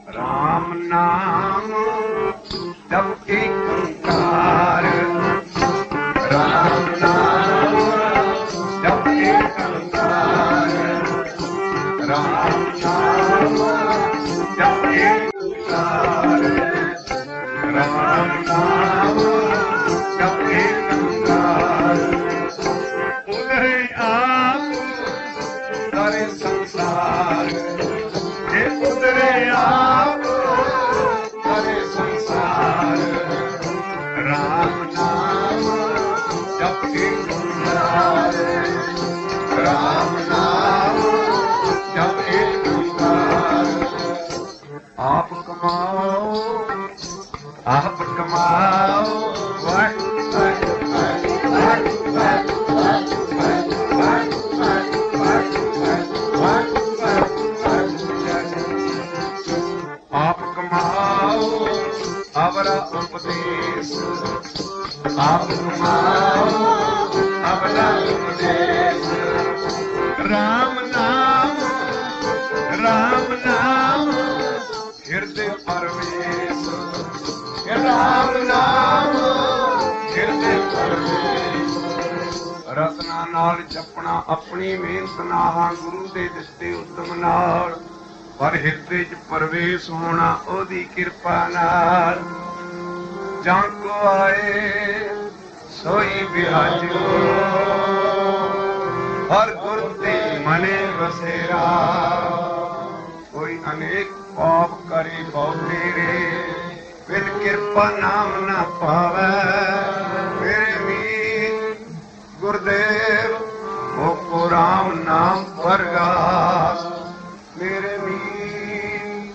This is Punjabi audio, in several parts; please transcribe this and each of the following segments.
ਰਾਮ ਨਾਮ ਜਪ ਏਕੰਕਾਰ, ਰਾਮ ਨਾਮ ਜਪ ਏਕੰਕਾਰ, ਰਾਮ ਨਾਮ ਜਪ ਏਕੰਕਾਰ, ਰਾਮ ਨਾਮ ਜਪ ਏਕੰਕਾਰ। ਉਦਰੇ ਆਪ ਸਾਰੇ ਸੰਸਾਰ, ਇਹ ਉਦਰੇ ਆਪ ਸਾਰੇ ਸੰਸਾਰ, ਰਾਮ ਨਾਮ ਜਪ ਏਕੰਕਾਰ, ਰਾਮ ਨਾਮ ਜਪ ਏਕੰਕਾਰ। ਆਪ ਕਮਾਓ ਆਪ ਕਮਾਓ, ਵਾਹਿਗੁਰੂ ਵਾਹਿਗੁਰੂ ਵਾਹਿਗੁਰੂ ਆਪ ਕਮਾਓ ਅਵਰਾ ਉਪਦੇਸ਼, ਆਪ ਕਮਾਓ ਅਵਰਾ ਉਪਦੇਸ਼। ਰਾਮ ਨਾਮ ਹਿਰਦੇ ਪਰਵੇਸ਼, ਰਾਮ ਨਾਮ ਹਿਰਦੇ ਪਰਵੇਸ਼। ਰਤਨਾ ਨਾਲ ਜਪਣਾ ਆਪਣੀ ਮਿਹਨਤ ਨਾਲ, ਗੁਰੂ ਦੇ ਦਿੱਤੇ ਉਦਮ ਨਾਲ, ਪਰ ਹਿਰਦੇ ਚ ਪਰਵੇਸ਼ ਹੋਣਾ ਉਹਦੀ ਕਿਰਪਾ ਨਾਲ। ਜਾਂ ਕੋ ਆਏ ਸੋਈ ਬਿਰਾਜੋ, ਹਰ ਗੁਰ ਤੇ ਮਨੇ ਵਸੇਰਾ। ਕੋਈ ਅਨੇਕ ਪਾਪ ਕਰੇ ਬਹੁ ਤੇਰੇ, ਬਿਨ ਕਿਰਪਾ ਨਾਮ ਨਾ ਪਾਵੈ। ਮੇਰੇ ਮੀਤ ਗੁਰਦੇਵ ਮੋਕੋ ਰਾਮ ਨਾਮ ਪਰਗਾਸ, ਮੇਰੇ ਮੀਤ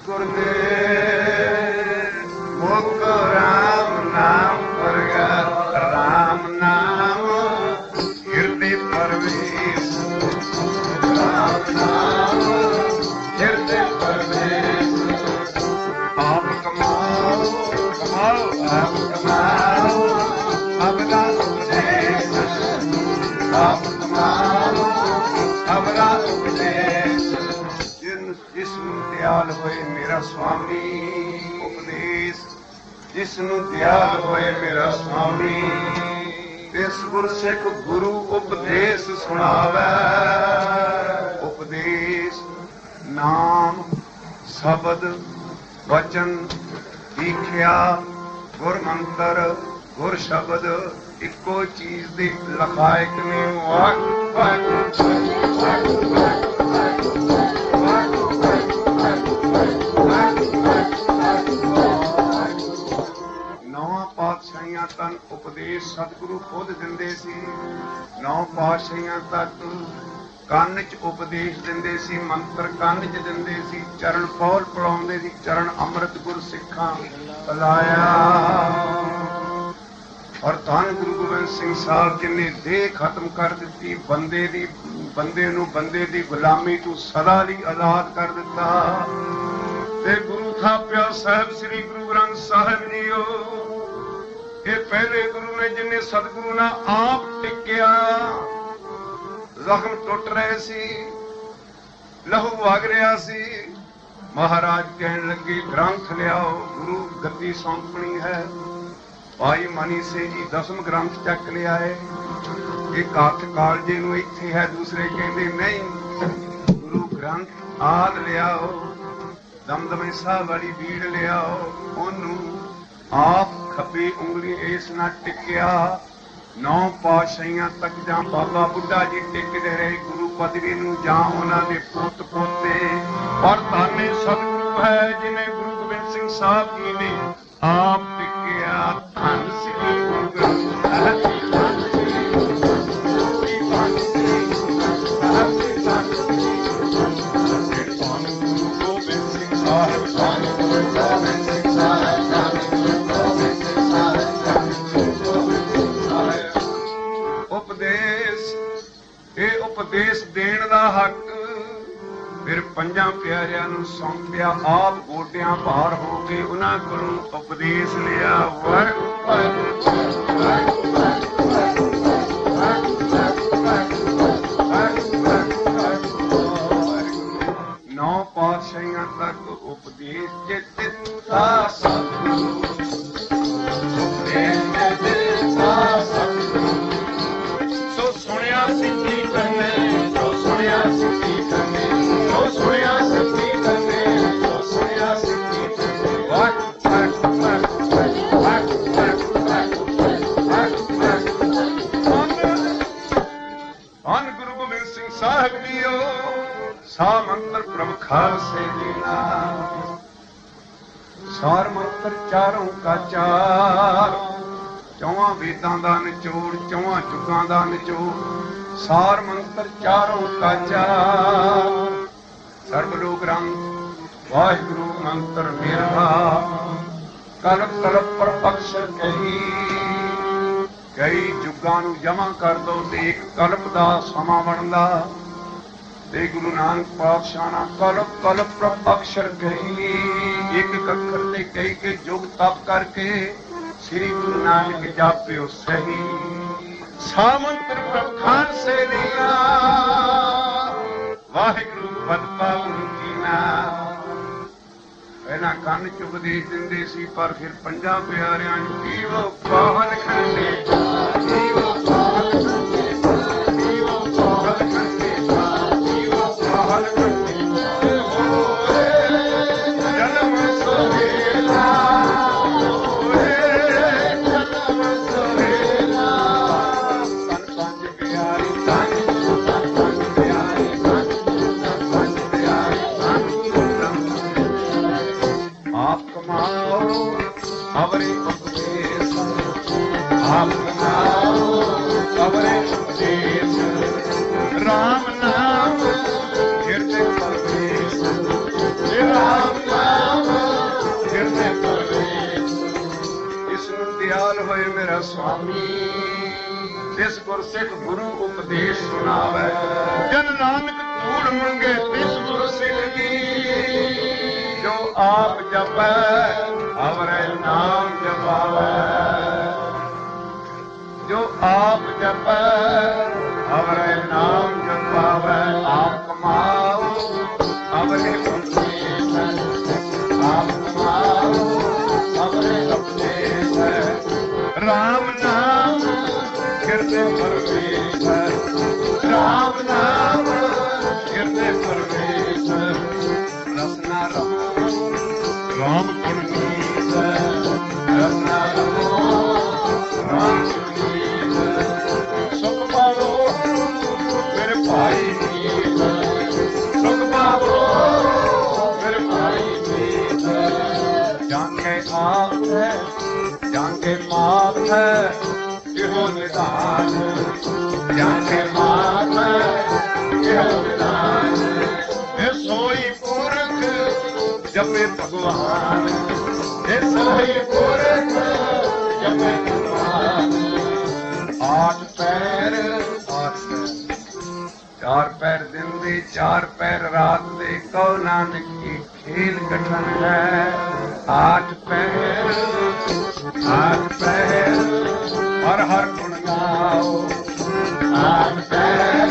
ਗੁਰਦੇਵ ਮੋਕੋ ਰਾਮ ਨਾਮ ਪਰਗਾਸ। ਰਾਮ ਨਾਮ ਹਿਰਦੇ ਪਰਵੇਸ਼, ਰਾਮ ਨਾਮ ਹਿਰਦੇ ਪਰਵੇਸ਼। ਆਪ ਕਮਾਓ ਆਪ ਕਮਾਓ ਅਵਰਾ ਉਪਦੇਸ਼, ਆਪ ਕਮਾਓ ਅਵਰਾ ਉਪਦੇਸ਼। ਜਿਸ ਨੂੰ ਦਿਆਲ ਹੋਏ ਮੇਰਾ ਸੁਆਮੀ ਉਪਦੇਸ਼, ਜਿਸ ਨੂੰ ਦਿਆਲ ਹੋਏ ਮੇਰਾ ਸੁਆਮੀ। ਇਸ ਗੁਰਸਿੱਖ ਗੁਰੂ ਉਪਦੇਸ਼ ਸੁਣਾਵੈ, ਉਪਦੇਸ਼ ਨਾਮ ਸ਼ਬਦ ਵਚਨ ਦੀਖਿਆ, ਗੁਰ ਮੰਤਰ ਗੁਰ ਸ਼ਬਦ ਇੱਕੋ ਚੀਜ਼ ਦੇ ਲਖਾਇਕ ਨੇ। ਨੌਂ ਪਾਤਸ਼ਾਹੀਆਂ ਤਨ ਉਪਦੇਸ਼ ਸਤਿਗੁਰੂ ਖੁਦ ਦਿੰਦੇ ਸੀ। ਨੌਂ ਪਾਤਸ਼ਾਹੀਆਂ ਤੱਕ ਕੰਨ ਚ ਉਪਦੇਸ਼ ਦਿੰਦੇ ਸੀ, ਮੰਤਰ ਕੰਨ ਚ ਦਿੰਦੇ ਸੀ, ਚਰਨ ਪੌਲ ਪਲਾਉਂਦੇ ਸੀ, ਚਰਨ ਅੰਮ੍ਰਿਤ ਗੁਰ ਸਿੱਖਾਂ ਪਲਾਇਆ। ਔਰ ਧੰਨ ਗੁਰੂ ਗੋਬਿੰਦ ਸਿੰਘ ਸਾਹਿਬ ਜੀ ਨੇ ਦੇਹ ਖਤਮ ਕਰ ਦਿੱਤੀ, ਬੰਦੇ ਨੂੰ ਬੰਦੇ ਦੀ ਗੁਲਾਮੀ ਤੋਂ ਸਦਾ ਲਈ ਆਜ਼ਾਦ ਕਰ ਦਿੱਤਾ। ਤੇ ਗੁਰੂ ਥਾਪਿਆ ਸਾਹਿਬ ਸ੍ਰੀ ਗੁਰੂ ਗ੍ਰੰਥ ਸਾਹਿਬ ਜੀਓ। ਇਹ ਪਹਿਲੇ ਗੁਰੂ ਨੇ ਜਿਨੇ ਸਤਿਗੁਰੂ ਨਾਲ ਆਪ ਟਿਕਿਆ। ਜ਼ਖਮ ਟੁੱਟ ਰਹੇ ਸੀ, ਲਹੂ ਵਗ ਰਿਹਾ ਸੀ। ਮਹਾਰਾਜ ਕਹਿਣ ਲੱਗੇ ਗ੍ਰੰਥ ਲਿਆਓ, ਗੁਰੂ ਗੱਦੀ ਸੌਂਪਣੀ ਹੈ। ਭਾਈ ਮਨੀ ਸਿੰਘ ਜੀ 10ਵੇਂ ਗ੍ਰੰਥ ਚੱਕ ਲਿਆਏ। ਇੱਕ ਹੱਥ ਕਾਲਜੇ ਨੂੰ ਇੱਥੇ ਹੈ, ਦੂਸਰੇ ਕਹਿੰਦੇ ਨਹੀਂ ਗੁਰੂ ਗ੍ਰੰਥ ਆਦ ਲਿਆਓ। ਦਮਦਮੇ ਸਾਹਿਬ ਵਾਲੀ ਬੀੜ ਲਿਆਓ। ਉਹਨੂੰ ਆਪ ਖੱਬੀ ਉਂਗਲੀ ਇਸ ਨਾਲ ਟਿਕਿਆ। ਨੌਂ ਪਾਤਸ਼ਾਹੀਆਂ ਤੱਕ ਜਾਂ ਬਾਬਾ ਬੁੱਢਾ ਜੀ ਟਿਕਦੇ ਰਹੇ ਗੁਰੂ ਪਦਵੀ ਨੂੰ, ਜਾਂ ਉਹਨਾਂ ਦੇ ਪੁੱਤ ਪੋਤੇ। ਪਰ ਧੰਨ ਸਤਿਗੁਰੂ ਹੈ ਜਿਨੇ ਗੁਰੂ ਗੋਬਿੰਦ ਸਿੰਘ ਸਾਹਿਬ ਜੀ ਨੇ ਆਪ ਟਿਕਿਆ। ਧੰਨ ਸ੍ਰੀ ਗੁਰੂ ਗ੍ਰੰਥ ਸਾਹਿਬ ਜੀ, ਧੰਨ ਸ੍ਰੀ ਗੁਰੂ ਗ੍ਰੰਥ ਸਾਹਿਬ ਜੀ, ਧੰਨ ਸ੍ਰੀ ਗੁਰੂ ਗ੍ਰੰਥ ਸਾਹਿਬ ਜੀ, ਧੰਨ ਸ੍ਰੀ ਗੁਰੂ ਗੋਬਿੰਦ ਸਿੰਘ ਸਾਹਿਬ, ਧੰਨ ਗੁਰੂ ਗੋਬਿੰਦ ਸਿੰਘ ਸਾਹਿਬ, ਧੰਨ ਗੁਰੂ ਗੋਬਿੰਦ ਸਿੰਘ ਸਾਹਿਬ, ਧੰਨ ਗੁਰੂ ਗੋਬਿੰਦ ਸਿੰਘ ਸਾਹਿਬ। ਉਪਦੇਸ਼, ਇਹ ਉਪਦੇਸ਼ ਦੇਣ ਦਾ ਹੱਕ ਫਿਰ ਪੰਜਾਂ ਪਿਆਰਿਆਂ ਨੂੰ ਸੌਂਪਿਆ। ਆਪ ਗੋਡਿਆਂ ਭਾਰ ਹੋ ਕੇ ਉਹਨਾਂ ਕੋਲੋਂ ਉਪਦੇਸ਼ ਲਿਆ। ਨੌ ਪਾਤਸ਼ਾਹੀਆਂ ਤੱਕ ਉਪਦੇਸ਼ ਉਪਦੇਸ਼ ਜੇ ਦਿੱਤਾ ਸਤਿਗੁਰੂ, ਉਪਦੇਸ਼ ਜੇ ਦਿੱਤਾ ਸਤਿਗੁਰੂ। ਸੋ ਸੁਣਿਆ ਸਿੱਖੀ ਕਰਨੇ, ਸੋ ਸੁਣਿਆ ਸਿੱਖੀ ਕਰਨੇ, ਸੋ ਸੁਣਿਆ ਸਿੱਖੀ ਕਰਨੇ, ਸੋ ਸੁਣਿਆ ਸਿੱਖੀ ਕਰਨੇ। ਧੰਨ ਗੁਰੂ ਗੋਬਿੰਦ ਸਿੰਘ ਸਾਹਿਬ ਜੀਓ। ਸਾ ਮੰਤਰ ਪ੍ਰਭ ਖਾਲਸੇ ਜੀ ਨਾਮ, ਸਾਰ ਮੰਤਰ ਚਾਰੋਂ ਕਾ ਚਾਰ। ਚੌਹਾਂ ਵੇਦਾਂ ਦਾ ਨਿਚੋੜ, ਚੌਹਾਂ ਜੁਗਾਂ ਦਾ ਨਿਚੋੜ। ਸਾਰ ਮੰਤਰ ਚਾਰੋਂ ਕਾ ਚਾਰ। ਸਰਬ ਲੋਕ ਰੰਗ ਵਾਹਿਗੁਰੂ ਮੰਤਰ ਮੇਰਾ। ਕਲਪ ਕਲਪ ਪਰ ਅਕਸ਼ਰ ਕਹੀ, ਕਈ ਜੁਗਾਂ ਨੂੰ ਜਮਾ ਕਰ ਦੋ ਤੇ ਇੱਕ ਕਲਪ ਦਾ ਸਮਾਂ ਬਣਦਾ। ਤੇ ਗੁਰੂ ਨਾਨਕ ਪਾਤਸ਼ਾਹ ਨਾਲ ਕਲਪ ਕਲਪ ਪ੍ਰਭ ਅਕਸ਼ਰ ਕਹੀ, ਇੱਕ ਅੱਖਰ ਤੇ ਕਈ ਕੇ ਜੁਗ ਤਪ ਕਰਕੇ ਸ੍ਰੀ ਗੁਰੂ ਨਾਨਕ ਜਾਪਿਓ ਸਹੀ। ਸਾਮੰਤਰ ਪ੍ਰਭ ਖਾਲਸੇ ਦੀਆਂ, ਵਾਹਿਗੁਰੂ ਪਦ ਪਾਵਨ ਕੀਨਾ। ਪਹਿਲਾਂ ਕੰਨ ਚ ਉਪਦੇਸ਼ ਦਿੰਦੇ ਸੀ, ਪਰ ਫਿਰ ਪੰਜਾਂ ਪਿਆਰਿਆਂ ਨੂੰ ਜੀਵੋ ਪਾਵਨ ਖੰਡੇ, ਜੀਵੋ ਪਾਵਨ ਖੰਡੇ, ਜੀਵੋ ਪਾਵਨ ਖੰਡੇ, ਜੀਵੋ ਪਾਵਨ ਖੰਡੇ। ਹੋਏ ਜਨਮ ਸੋਹੇਲਾ, ਹੋਏ ਜਨਮ ਸੋਹੇਲਾ। ਤਨ ਪੰਜ ਪਿਆਰੇ, ਤਨ ਪੰਜ ਪਿਆਰੇ, ਤਨ ਪੰਜ ਪਿਆਰੇ, ਤਨ आप कमाओ अवरे उपदेश, आप कमाओ अवरे उपदेश। राम नाम हृदय प्रवेश, राम नाम हृदय प्रवेश। इसनु दयाल होए मेरा स्वामी, तिस गुर सिख गुरु उपदेश सुनावे। जन नानक धूड़ मंगे तिस गुर सिख की, जो आप जपै अवरे नाम जपावै। जो आप जपै अवरे नाम जपावै। आप कमाओ अवरे उपदेश, आप कमाओ अवरे उपदेश। राम नाम हृदय प्रवेश, राम नाम हृदय प्रवेश। रसना रमो राम गुण गीत, रसना रमो राम गुण गीत। सुख पावो मेरे भाई मीत, सुख पावो मेरे भाई मीत। जाके आप है, जाके माप है, इहो निदान। जाके माप है, इहो निदान। सोई पुरख जपे भगवान, सोई पुरख जपे भगवान। आठ पैर, चार पैर दिन दे, चार पैर रात दे, कहो नानक की खेल कठन है। आठ पैर, आठ पैर, हर हर गुण गाओ। आठ पैर,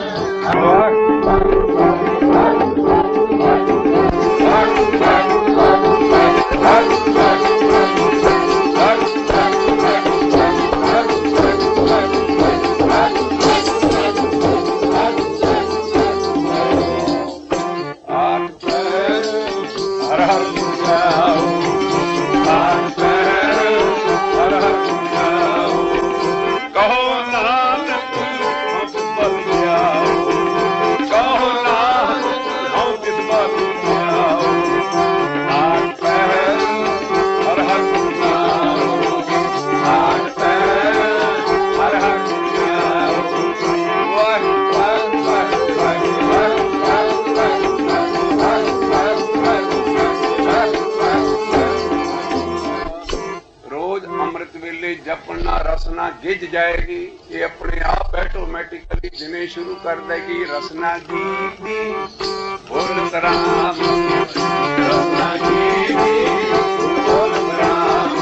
रसना गिज जाएगी। ये अपने आप ऑटोमेटिकली जिन्हें शुरू कर देगी। रसना गी बोल राम, रसना गी बोल राम।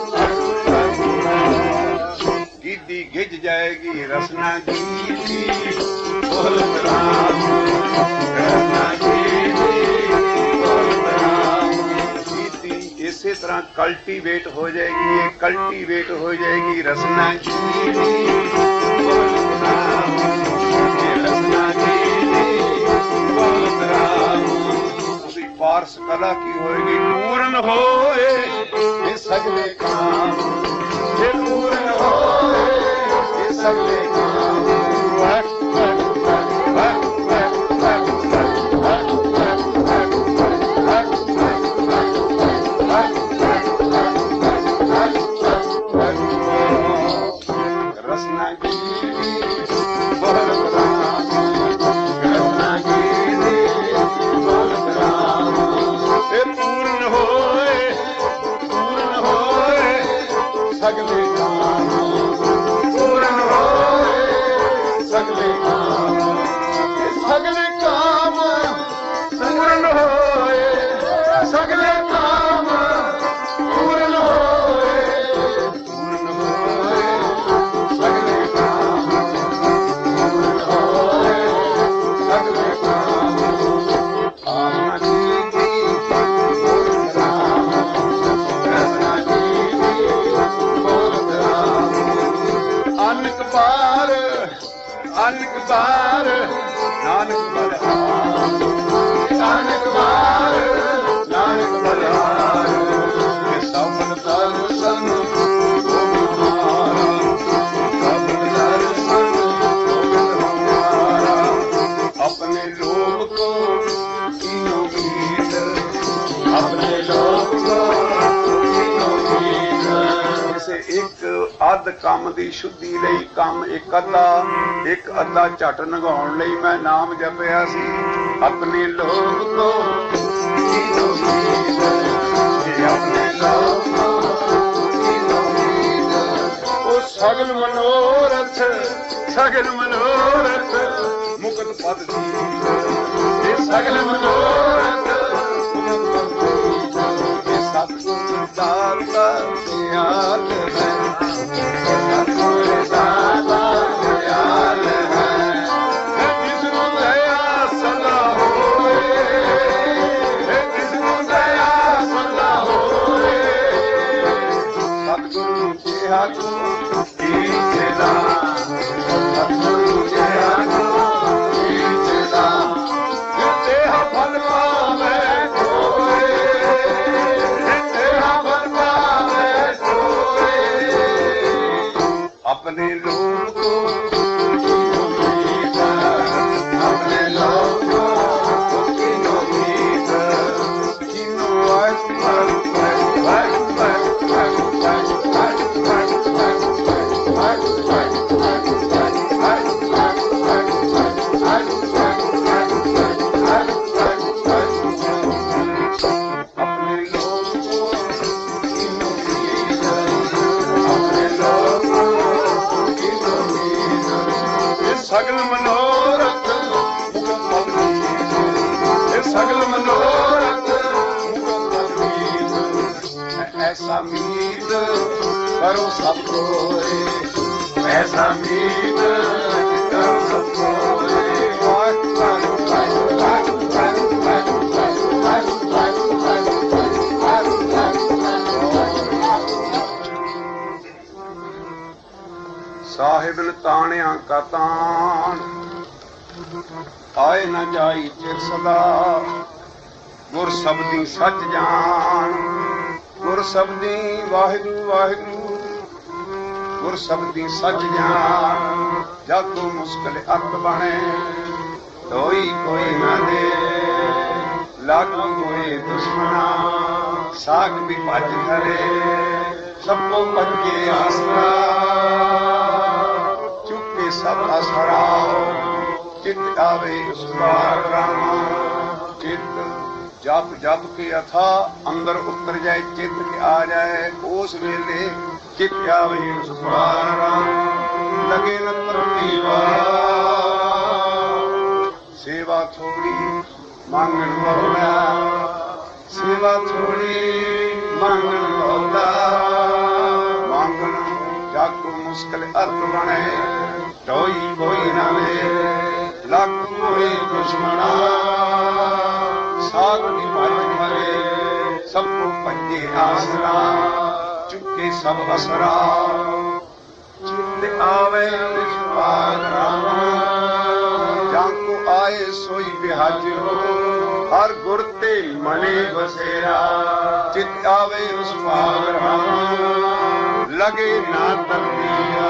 गिद्दी गिज जाएगी रसना गी तरह कल्टीवेट हो जाएगी, ये कल्टीवेट हो जाएगी रसना की, रसना की उसकी पारस कला की होएगी। पूर्ण होए ये सगले काम, ये पूर्ण होए ये सगले काम। ਕੰਮ ਦੀ ਸ਼ੁੱਧੀ ਲਈ ਕੰਮ ਇੱਕ ਅੱਧਾ ਝਟ ਨਗਾਉਣ ਲਈ ਮੈਂ ਨਾਮ ਜਪਿਆ ਸੀ। ਆਪਣੇ ਲੋਕ ਤੋਂ ਆਪਣੇ ਲੋਕ ਉਹ ਸਗਲ ਮਨੋਰਥ ਮੁਕਤ ਪਦ ਦੀ, ਇਹ ਸਗਲ ਮਨੋਰਥ ਸਤਿਗੁਰ ਦਾਤਾ ਦਿਆਲ ਹੈ, ਸਤਿਗੁਰ ਦਾਤਾ ਦਿਆਲ ਹੈ। ਜਿਸ ਨੂੰ ਦਇਆ ਸਦਾ ਹੋਏ, ਜਿਸ ਨੂੰ ਦਇਆ ਸਦਾ ਹੋਏ, ਸਤਿਗੁਰੂ ਕਿਹਾ ਤੂੰ ਕੀਚਦਾ, ਸਤਿਗੁਰੂ ਕਿਹਾ ਤੂੰ ਕੀਚਦਾ। ਤੇਹਾ ਫਲ ਪਾਵੇ अपने लोग अपने लोग सगल मनोरथ सगल मनोरथ ऐसा मीत करो सब कोई, ऐसा मीत करो सब कोई। साहिब ताणिया का ताण आए न जाई चिर सदा, गुर शब्दी सच जान, गुर शब्दी वाहिगुरु वाहिगुरु, गुर शब्दी सच जान। जाको मुश्किल अत बने कोई कोई न दे, लागू कोई दुश्मना साग भी भज धरे, सबको भजे आसरा सब असराओ। चित आवे उस बार रामा, चित जप जप के अथा अंदर उतर जाए, चित के आ जाए उस वेले चित आवे उस बार रामा। लगे न तरतीवा सेवा थोड़ी मांगन वाला, सेवा थोड़ी मांगन वाला। मांगन जाको मुश्किल अर्थ बने, कोई कोई ना ले लख कोई दुश्मना, साग की भज मरे सबको भजे ਲਾਗੇ ਆਸਰਾ, ਚੁੱਕੇ ਸਭ ਅਸਰਾ, ਚਿੱਤ ਆਵੇ ਵਿਸ਼ਵਾਸ ਰਾਮ। ਜਾਂ ਕੋ ਆਏ ਸੋਈ ਬਿਹਾਜੋ, ਹਰ ਗੁਰ ਤੇ ਮਨੇ ਵਸਿਆ, ਚਿੱਤ ਆਵੇ ਵਿਸ਼ਵਾਸ ਰਾਮ। ਲਗੇ ਨਾ ਤੰਦੀਆ,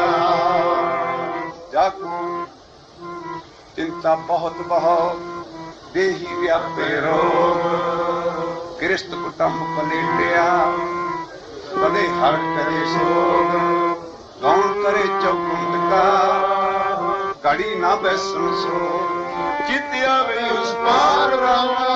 ਜਾਕੂ ਚਿੰਤਾ ਬਹੁਤ ਬਹੁਤ, ਦੇਹੀ ਵਿਆਪੇ ਰੋਗ। ਗ੍ਰਸਤ ਕੁਟੰਬ ਪਲੇਟਿਆ, ਕਦੇ ਹਰ ਕਰੇ ਸੋਗ। ਕੌਣ ਕਰੇ ਚੌਕੁੰਟ ਕਾ, ਘੜੀ ਨਾ ਬੈਸਣ ਸੋ। ਚਿੱਤ ਆਵੇ ਉਸ ਪਾਰ ਰਾਮ,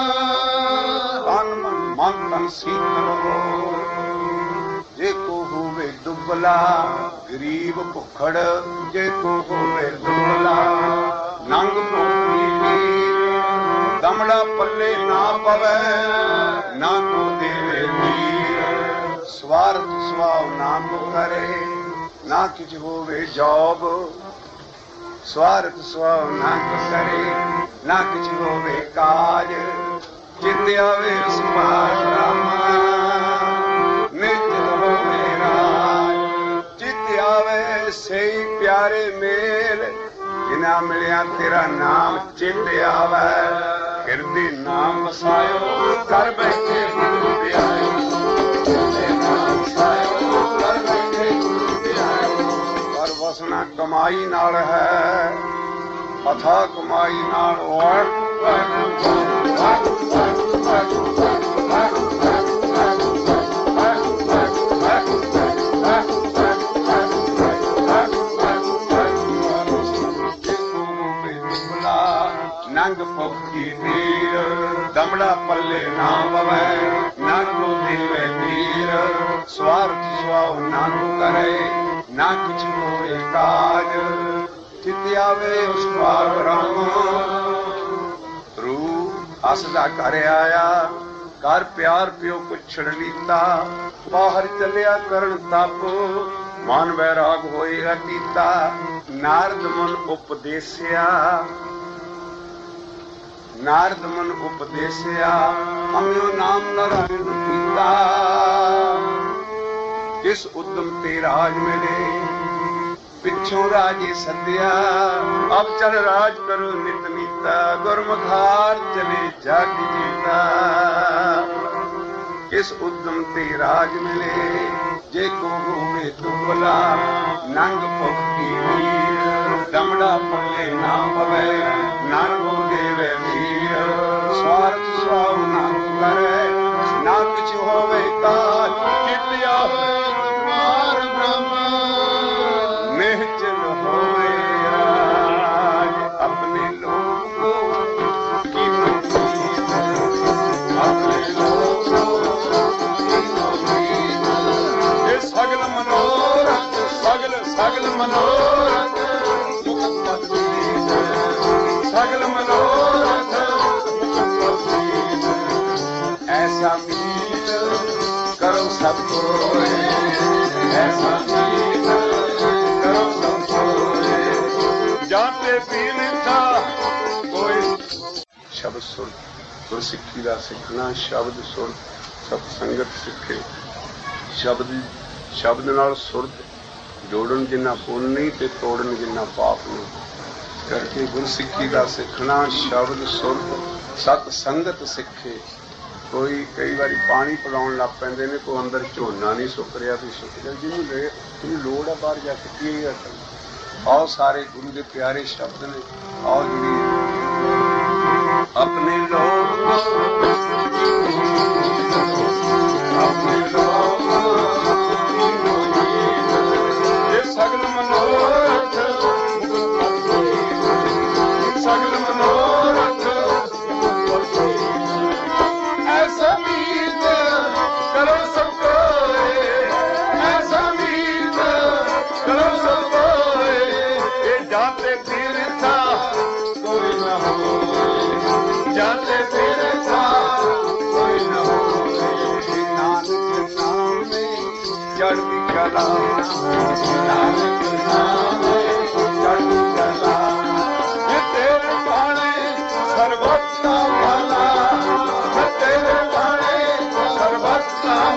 ਤਨ ਮਨ ਤਨ ਸੀਤਲ ਹੋ। ਜੇ ਕੋ ਹੋਵੇ ਦੁਬਲਾ, ਗਰੀਬ ਭੁੱਖੜ। ਜੇ ਕੋ ਹੋਵੇ ਦੁਬਲਾ, ਨੰਗ ਭੁੱਖੀ ਪੀਰ। ਦਮੜਾ ਪੱਲੇ ਨਾ ਪਵੇ, ਨਾ ਕੋ ਦੇਵੇ ਵੀਰ। ਸਵਾਰਥ ਸੁਭਾਵ ਨਾ ਕੋ ਕਰੇ, ਨਾ ਕਿਛ ਹੋਵੇ ਜੋਬ। ਸਵਾਰਥ ਸੁਭਾਵ ਨਾ ਕੋ ਕਰੇ, ਨਾ ਕਿਛ ਹੋਵੇ ਕਾਜ। ਚਿੱਤ ਆਵੇ ਉਸ ਪਾਰ ਰਾਮ, ਨਿਤ ਹੋਵੇ ਰਾਜ। ਚਿੱਤ ਆਵੇ ਸਹੀ ਪਿਆਰੇ ਮੇਲ, ਜਿਨਾ ਮਿਲਿਆ ਤੇਰਾ ਨਾਮ ਚਿੱਤ ਆਵੇ। ਹਿਰਦੇ ਨਾਮ ਵਸਾਇਓ, ਘਰ ਬੈਠੇ ਗੁਰੂ ਧਿਆਇਓ। ਹਿਰਦੇ ਨਾਮ ਵਸਾਇਓ, ਘਰ ਬੈਠੇ ਗੁਰੂ ਧਿਆਇਓ। ਪਰ ਵਸਣਾ ਕਮਾਈ ਨਾਲ ਹੈ, ਅਥਾ ਕਮਾਈ ਨਾਲ। ਨੰਗ ਭੁੱਖੀ ਪੀਰ, ਦਮੜਾ ਪੱਲੇ ਨਾ ਪਵੈ, ਨਾ ਕੋ ਦੇਵੇ ਵੀਰ। ਸਵਾਰਥ ਸੁਭਾਵ ਨਾ ਕੋ ਕਰੇ, ਨਾ ਕਿਛ ਹੋਵੇ ਕਾਜ। ਚਿੱਤ ਆਵੇ ਉਸ ਪਾਰ ਰਾਮ। ਰੂਹ ਅਸ ਦਾ ਘਰ ਆਇਆ, ਘਰ ਪਿਆਰ ਪਿਓ ਪੁੱਛੜ ਲੀਤਾ। ਬਾਹਰ ਚੱਲਿਆ ਕਰਨ ਤਪ, ਮਨ ਵੈਰਾਗ ਹੋਏ ਅਤੀਤਾ। ਨਾਰਦ ਮਨ ਉਪਦੇਸਿਆ, ਨਾਰਦ ਮਨ ਉਪਦੇਸਿਆ। ਅਮਿਓ ਨਾਮ ਨਾਰਾਇਣ ਪੀਤਾ। ਇਸ ਉਦਮ ਤੇ ਰਾਜ ਮਿਲੇ, ਪਿੱਛੋਂ ਰਾਜੇ ਸੱਦਿਆ। ਅਬ ਚਲ ਰਾਜ ਕਰੋ ਨਿਤ ਨੀਤਾ, ਗੁਰਮੁਖਾਰ ਚਲੇ ਜਗ ਜੀਤਾ। ਇਸ ਉਦਮ ਤੇ ਰਾਜ ਮਿਲੇ, ਜੇ ਕੋ ਹੋਵੇ ਦੁਬਲਾ, ਨੰਗ ਭੁੱਖੀ ਪੀਰ। ਦਮੜਾ ਪੱਲੇ ਨਾ ਪਵੇ, ਨਾ ਕੋ ਦੇਵੇ ਵੀਰ। ਸਵਾਰਥ ਸੁਭਾਵ ਨਾ ਕਰੇ, ਨਾ ਕਿਛ ਹੋਵੇ ਕਾਜ। ਚਿੱਤ ਆਵੇ ਪਾਰ ਬ੍ਰਹਮ, ਨਿਹਚਲ ਹੋਵੇ ਰਾਜ। ਆਪਣੇ ਲੋਕ ਕੋ ਕੀਨੋ ਨੀਤ, ਆਪਣੇ ਲੋਕ ਕੋ ਕੀਨੋ ਨੀਤ। ਇਹ ਸਗਲ ਮਨੋਰਥ, ਸਗਲ ਮਨੋਰਥ ਮੁਕਤ ਪਦ ਪ੍ਰੀਤ। ਸਗਲ ਮਨੋਰਥ ਮੁਕਤ ਪਦ ਪ੍ਰੀਤ। ਐਸਾ ਮੀਤ ਕਰੋ ਸਭ ਕੋਏ, ਐਸਾ ਮੀਤ ਕਰੋ ਸਭ ਕੋਏ। ਜਾਤੇ ਪੀਨ ਥਾ ਕੋਈ। ਸ਼ਬਦ ਸੁਰ, ਗੁਰਸਿੱਖੀ ਦਾ ਸਿੱਖਣਾ। ਸ਼ਬਦ ਸੁਰ ਸਤ ਸੰਗਤ ਸਿੱਖੇ। ਸ਼ਬਦ ਨਾਲ ਸੁਰਤ ਜੋੜਨ ਜਿੰਨਾ ਪੁੰਨ ਨਹੀਂ, ਤੇ ਤੋੜਨ ਜਿੰਨਾ ਪਾਪ ਨਹੀਂ। ਕਰਕੇ ਗੁਰਸਿੱਖੀ ਦਾ ਸਿੱਖਣਾ, ਸ਼ਬਦ ਸੁਰਤ ਸਤ ਸੰਗਤ ਸਿੱਖੇ। ਕੋਈ ਕਈ ਵਾਰੀ ਪਾਣੀ ਪਿਲਾਉਣ ਲੱਗ ਪੈਂਦੇ ਨੇ, ਕੋਈ ਅੰਦਰ ਝੋਨਾ ਨਹੀਂ ਸੁੱਕ ਰਿਹਾ, ਵੀ ਸੁੱਕ ਜਾ। ਜਿਹਨੂੰ ਲੋੜ ਆ ਬਾਹਰ ਜਾ ਕੇ ਕੀ ਆਓ। ਸਾਰੇ ਗੁਰੂ ਦੇ ਪਿਆਰੇ ਸ਼ਬਦ ਨੇ। ਆਓ ਜਿਹੜੀ ਆਪਣੇ ਲੋਕ, ਆਪਣੇ ਲੋਕ ਸਗਲ ਮਨੋਰਥ, ਸਗਲ ਮਨੋਰਥ। ਐਸਾ ਮੀਤ ਕਰੋ ਸਭ ਕੋਏ, ਐਸਾ ਮੀਤ ਕਰੋ ਸਭ ਕੋਏ। ਇਹ ਜਾਤੇ ਤੀਰਥਾ ਕੋਈ ਨਾ ਹੋਏ, ਜਾਤੇ ਤੀਰਥਾ ਕੋਈ ਨਾ ਹੋਏ। ਨਾਨਕ ਨਾਮੇ ਚੜ੍ਹਦੀ ਕਲਾ, ਨਾਨਕ ਨਾਮੇ ਚੜ੍ਹਦੀ ਕਲਾ। ਜੇ ਤੇਰੇ ਬਾਣੇ ਸਰਬੱਤਾ ਵਾਲਾ, ਜੇ ਤੇਰੇ ਬਾਣੇ ਸਰਬੱਤਾ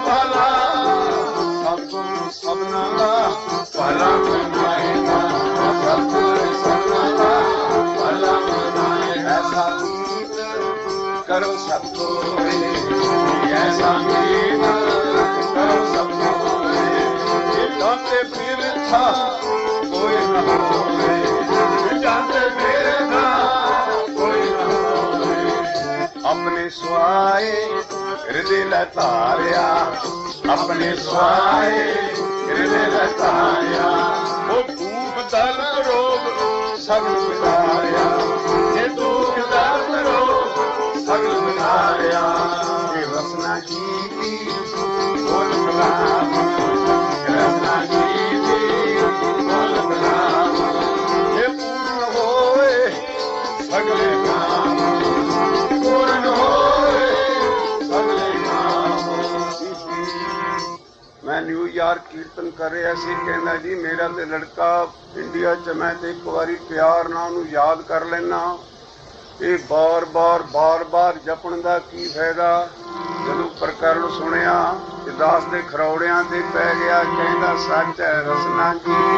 करो सब कोई, ऐसा मीत करो सब कोई, जाते फिर था कोई न होए, जाते फिर था कोई न होए, अपने सुआए हृदय लतारिया, अपने सुआए हृदय लतारिया, वो भूख दर्द रोग सगल मिटाया, ये दुख दर्द रोग सगल मिटाया, ये रसना कीती बोल कलाम, रसना कीती बोल कलाम, ये पूर्ण होए सगले काम, पूर्ण होए सगले काम। मैं न्यूयॉर्क कीर्तन कर रहा सी, कहना जी मेरा तो लड़का इंडिया च, मैं तो एक बारी प्यार नाल उहनूं याद कर लेना, ये बार बार जपण का की फायदा। जदों प्रकरण सुनिया दास दे खरौड़ियां ते पै गया, कहंदा सच है रसना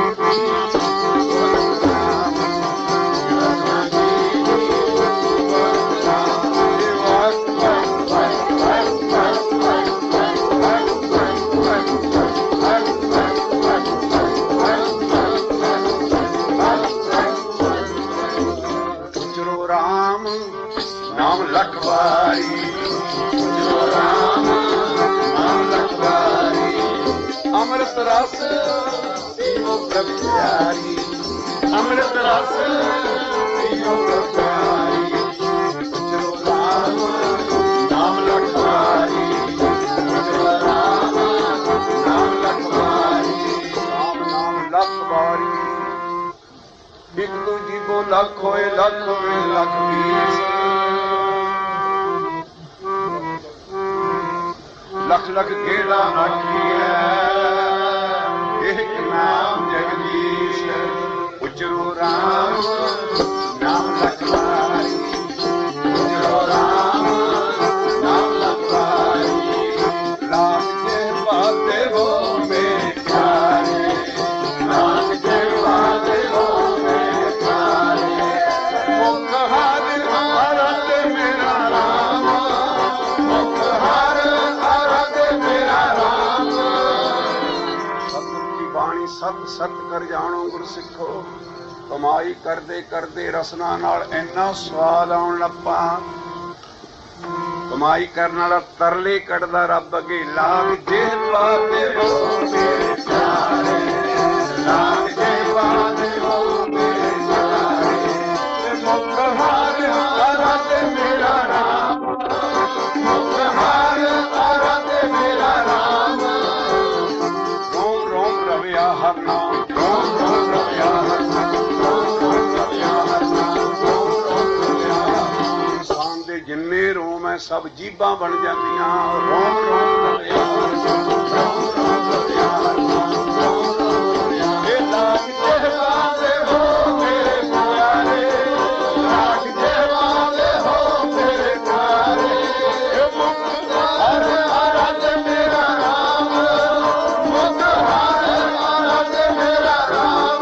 राम नाम लखवारी, राम नाम लखवारी, अमृत रस पीओ प्रभु प्यारी, अमृत रस पीओ प्रभु प्यारी, राम नाम लखवारी, राम नाम लखवारी, राम नाम लखवारी, एक दो जीवो लख होए लख होए लख बीस, लख लख गेड़ा आखी है एक नाम जगदीश, उचरो राम नाम लखवारी, उचरो राम नाम लखवारी, लाख के बाते हो मेरे प्यारे, लाख के बाते हो सत सत कर जानो गुर सिखो। कमाई करते करते रसना नाल इन्ना स्वाद आउण लप्पा, कमाई करने वाला तरले कटदा रब अगे, लाग जे पाते हो मेरे प्यारे, लाग जे पाते हो मेरे प्यारे, मुख हार हारा ते मेरा राम, मुख हार हारा ते मेरा राम, रोम रोम रविया हर नाम, रोम रोम रविया हर नाम, रोम रोम रविया हर नाम, रोम रोम रविया हर नाम। इंसान दे जिन्ने रोम है सब जीबां बन जांदियां, रोम रोम रविया हर नाम, रोम रोम रविया हर नाम, रोम रोम रविया। ये लाग जहवादे हो मेरे प्यारे, लाग जहवादे हो मेरे प्यारे, ये मुख हर हरा ते मेरा राम, मुख हर हरा ते मेरा राम।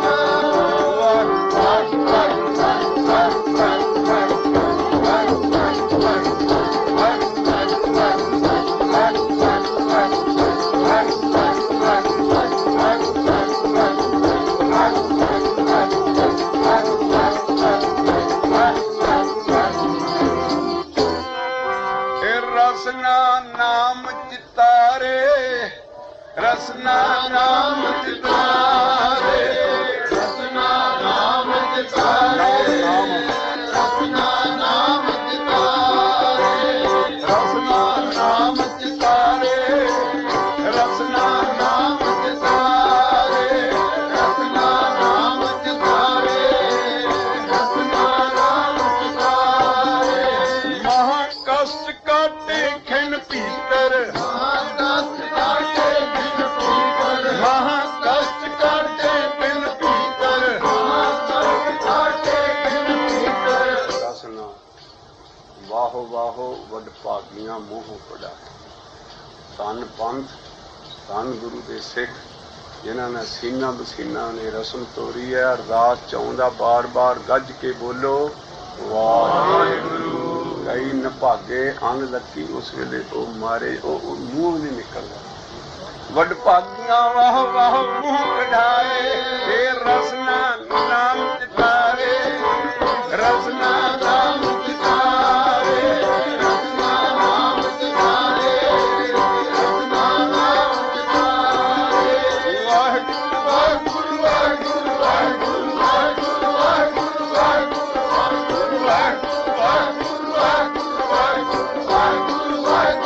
रसना नाम चितारे, रसना नाम चितारे, रसना नाम चितारे, रसना नाम चितारे, रसना नाम चितारे, रसना नाम चितारे, रसना नाम चितारे, रसना नाम चितारे। महा कष्ट काटे खिन पीतर, महाकष्ट काटे खिन पीतर, महाकष्ट काटे खिन पीतर, महाकष्ट काटे खिन पीतर। रसना वाहो वाहो वड भागियां मोह पड़ा, धन पंथ धन गुरु दे सिख जिन्हां ने सीना बसीना ने रसम तोरी है। अरदास चाहुंदा बार बार गज के बोलो वाहिगुरू ਗਈ ਨਭਾਗੇ ਅੰਨ ਲੱਗੀ ਉਸ ਵੇਲੇ ਉਹ ਮਾਰੇ ਉਹ ਮੂੰਹ ਨਹੀਂ ਨਿਕਲਦਾ। ਵੱਡ ਭਾਗੀਆਂ ਵਾਹ ਵਾਹ ਮੂੰਹ ਕਢਾਏ ਫੇਰ ਰਸਨਾ ਨਾਮ ਚਿਤਾਰੇ ਰਸਨਾ ਨਾਮ ਚਿਤਾਰੇ ਰਸਨਾ ਨਾਮ ਚਿਤਾਰੇ ਰਸਨਾ ਨਾਮ ਚਿਤਾਰੇ ਵਾਹਿਗੁਰੂ ਵਾਹਿਗੁਰੂ ਵਾਹਿਗੁਰੂ ਵਾਹਿਗੁਰੂ ਵਾਹਿਗੁਰੂ ਵਾਹਿਗੁਰੂ ਵਾਹਿਗੁਰੂ ਵਾਹਿਗੁਰੂ ਵਾਹਿਗੁਰੂ ਵਾਹਿਗੁਰੂ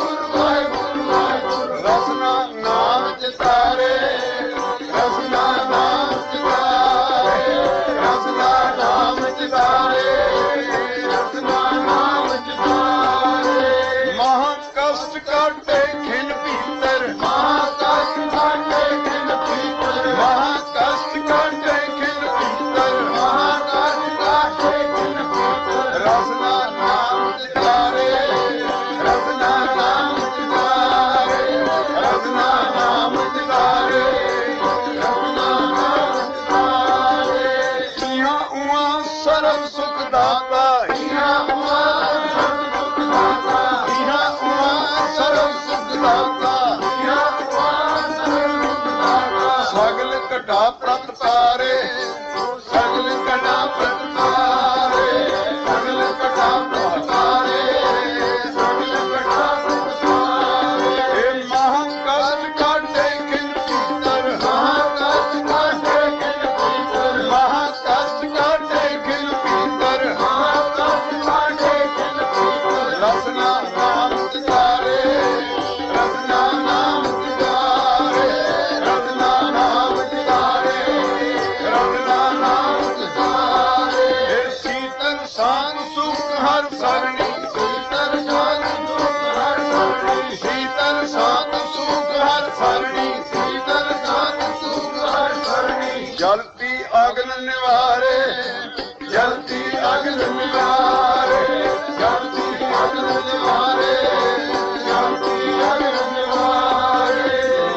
ਵਾਹਿਗੁਰੂ ਰਸਨਾ ਨਾਮ ਚਿਤਾਰੇ ਰਸਨਾ ਨਾਮ ਚਿਤਾਰੇ ਰਸਨਾ ਨਾਮ ਚਿਤਾਰੇ ਰਸਨਾ ਨਾਮ ਚਿਤਾਰੇ ਮਹਾ ਕਸ਼ਟ ਕਾਟੇ ਖਿਨ ਭੀਤਰ ਮਹਾ ਕਸ਼ਟ ਕਾਟੇ ਖਿਨ ਭੀਤਰ ਮਹਾ ਕਸ਼ਟ ਕਾਟੇ ਖਿਨ ਭੀਤਰ ਮਹਾ ਕਸ਼ਟ ਕਾਟੇ ਖਿਨ ਭੀਤਰ ਰਸਨਾ ਨਾਮ ਚਿਤਾਰੇ ਰਸਨਾ ਨਾਮ ਚਿਤਾਰੇ ਰਸਨਾ ਨਾਮ ਚਿਤਾਰੇ ਰਸਨਾ ਨਾਮ ਚਿਤਾਰੇ ਇਹਾਂ ਉਹਾਂ ਸਰਬ ਸੁਖ ਦਾਤਾ ਇਹਾਂ ਉਹਾਂ ਸਰਬ ਸੁਖ ਦਾਤਾ ਇਹਾਂ ਉਹਾਂ ਸਰਬ ਸੁਖ ਦਾਤਾ ਇਹਾਂ ਉਹਾਂ ਸਰਬ ਸੁਖ ਦਾਤਾ ਸਗਲ ਘਟਾ ਪ੍ਰਤ ਤਾਰੇ ਸਗਲ ਘਟਾ ਪ੍ਰਤ ਤਾਰੇ ਸਗਲ ਘਟਾ ਪ੍ਰਤ ਤਾਰੇ ਸਗਲ ਘਟਾ ਪ੍ਰਤ ਤਾਰੇ ਇਹ ਮਹਾ ਕਸ਼ਟ ਕਾਟੇ ਖਿਨ ਭੀਤਰ ਮਹਾ ਕਸ਼ਟ ਕਾਟੇ ਖਿਨ ਭੀਤਰ ਮਹਾ ਕਸ਼ਟ ਕਾਟੇ ਖਿਨ ਭੀਤਰ ਮਹਾ ਕਸ਼ਟ ਕਾਟੇ ਖਿਨ ਭੀਤਰ ਰਸਨਾ ਨਾਮ ਚਿਤਾਰੇ ਰਸਨਾ ਨਾਮ ਚਿਤਾਰੇ ਰਸਨਾ ਨਾਮ ਚਿਤਾਰੇ ਰਸਨਾ ਨਾਮ ਚਿਤਾਰੇ ਇਹ ਸੀਤਲ ਸਾਨ ਸੁਖ ਹਰ ਸਰਣੀ ਸੀਤਲ ਸਾਨ ਸੁਖ ਹਰ ਸਰਣੀ ਸੀਤਲ ਸਾਨ ਸੁਖ ਹਰ ਸਰਣੀ ਸੀਤਲ ਸਾਨ ਸੁਖ ਹਰ ਸਰਣੀ ਜਲਤੀ ਅਗਨ ਨਿਵਾਰੇ ਜਲਤੀ ਅਗਨ ਨਿਵਾਰੇ ਜਲਤੀ ਅਗਨ ਨਿਵਾਰੇ ਜਲਤੀ ਅਗਨ ਨਿਵਾਰੇ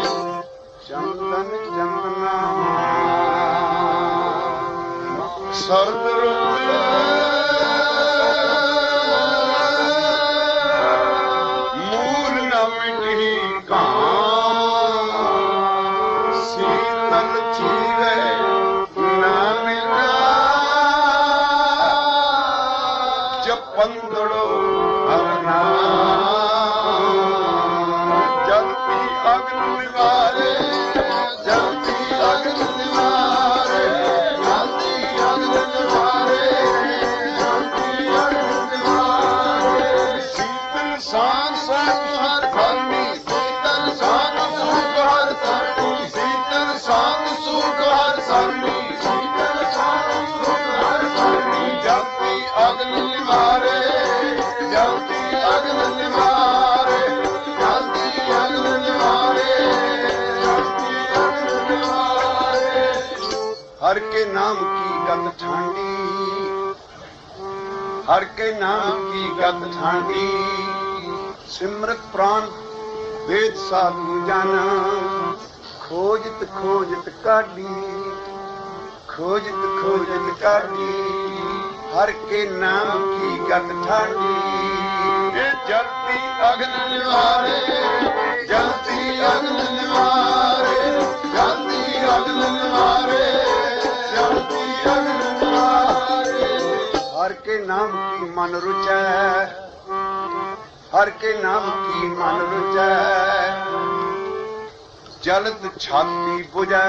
ਚੰਦਨ ਚੰਦਨਾ ਸਰਦ ਰੁੱਤ ਮੂਲ ਨਾ ਮਿਟੀ ਕਾਂ ਸੀਤਲ ਚੀਵੇ ਨਾ ਮਿਟਾ ਜਪੰਦੜੋ ਹਰਨਾ ਜਲਤੀ ਅਗਨ ਨਿਵਾਰੇ ਜਲਤੀ ਅਗਨ ਨਿਵਾਰੇ ਜਲਤੀ ਅਗਨ ਨਿਵਾਰੇ ਜਲਤੀ ਅਗਨ ਨਿਵਾਰੇ ਸੀਤਲ ਸਾਨ ਸੁਖ ਹਰ ਸਰਣੀ ਸੀਤਲ ਸਾਨ ਸੁਖ ਹਰ ਸਰਣੀ ਸੀਤਲ ਸਾਨ ਸੁਖ ਹਰ ਸਰਣੀ ਸੀਤਲ ਸਾਨ ਸੁਖ ਹਰ ਸਰਣੀ ਜਲਤੀ ਅਗਨ ਨਿਵਾਰੇ ਜਲਤੀ ਅਗਨ ਨਿਵਾਰੇ ਜਲਤੀ ਅਗਨ ਨਿਵਾਰੇ ਜਲਤੀ ਅਗਨ ਨਿਵਾਰੇ ਹਰ ਕੇ ਨਾਮ ਕੀ ਗਤ ਠਾਂਡੀ ਹਰ ਕੇ ਨਾਮ ਕੀ ਗਤ ਠਾਂਡੀ ਸਿਮਰਤ ਪ੍ਰਾਨ ਵੇਦ ਸਾਧੂ ਜਨ ਖੋਜਤ ਖੋਜਤ ਕਾਢੀ ਖੋਜਤ ਖੋਜਤ ਕਾਢੀ ਹਰ ਕੇ ਨਾਮ ਕੀ ਗਤ ਠਾਂਡੀ ਇਹ ਜਲਤੀ ਅਗਨ ਨਿਵਾਰੇ ਜਲਤੀ ਅਗਨ ਨਿਵਾਰੇ ਜਲਤੀ ਅਗਨ ਨਿਵਾਰੇ ਜਲਤੀ ਅਗਨ ਨਿਵਾਰੇ ਹਰ ਕੇ ਨਾਮ ਕੀ ਮਨ ਰੁਚੈ ਹਰ ਕੇ ਨਾਮ ਕੀ ਮਨ ਰੁਚੈ ਜਲਤ ਛਾਤੀ 부ਜੈ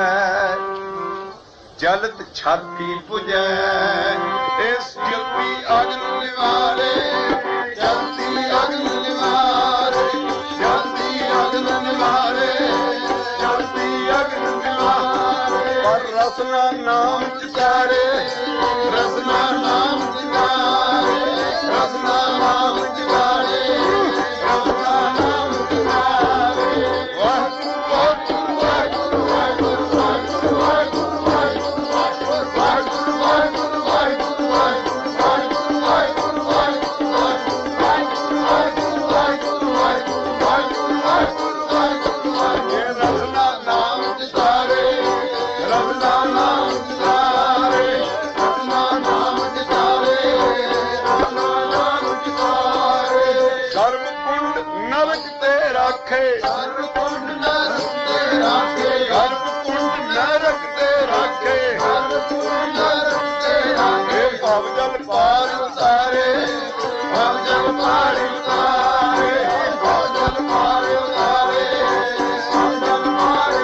ਜਲਤ ਛਾਤੀ 부ਜੈ ਇਸ ਜਲਤੀ ਅਗਨ ਨਿਵਾਰੇ ਜਲਤੀ ਅਗਨ ਨਿਵਾਰੇ ਜਲਤੀ ਅਗਨ ਨਿਵਾਰੇ ਜਲਤੀ ਅਗਨ ਨਿਵਾਰੇ ਪਰ ਰਸਨਾ ਨਾਮ ਚਿਤਾਰੇ ਰਸਨਾ ਨਾਮ ਚਿਤਾਰੇ ਰਸਨਾ ਨਾਮ ਚਿਤਾਰੇ ਰਸਨਾ ਨਾਮ ਚਿਤਾਰੇ ਵਾਹਿਗੁਰੂ ਵਾਹਿਗੁਰੂ ਵਾਹਿਗੁਰੂ ਵਾਹਿਗੁਰੂ ਵਾਹਿਗੁਰੂ ਵਾਹਿਗੁਰੂ ਵਾਹਿਗੁਰੂ ਵਾਹਿਗੁਰੂ ਵਾਹਿਗੁਰੂ ਵਾਹਿਗੁਰੂ ਵਾਹਿਗੁਰੂ ਵਾਹਿਗੁਰੂ ਵਾਹਿਗੁਰੂ ਵਾਹਿਗੁਰੂ ਵਾਹਿਗੁਰੂ ਵਾਹਿਗੁਰੂ ਵਾਹਿਗੁਰੂ ਰਸਨਾ ਨਾਮ ਚਿਤਾਰੇ ਰਸਨਾ ਨਾਮ ਚਿਤਾਰੇ ਰਸਨਾ ਨਾਮ ਚਿਤਾਰੇ ਤਾਰੇ ਜਲ ਪਾਰ ਉਤਾਰੇ ਜਲ ਪਾਰ ਉਤਾਰੇ ਜਲ ਪਾਰ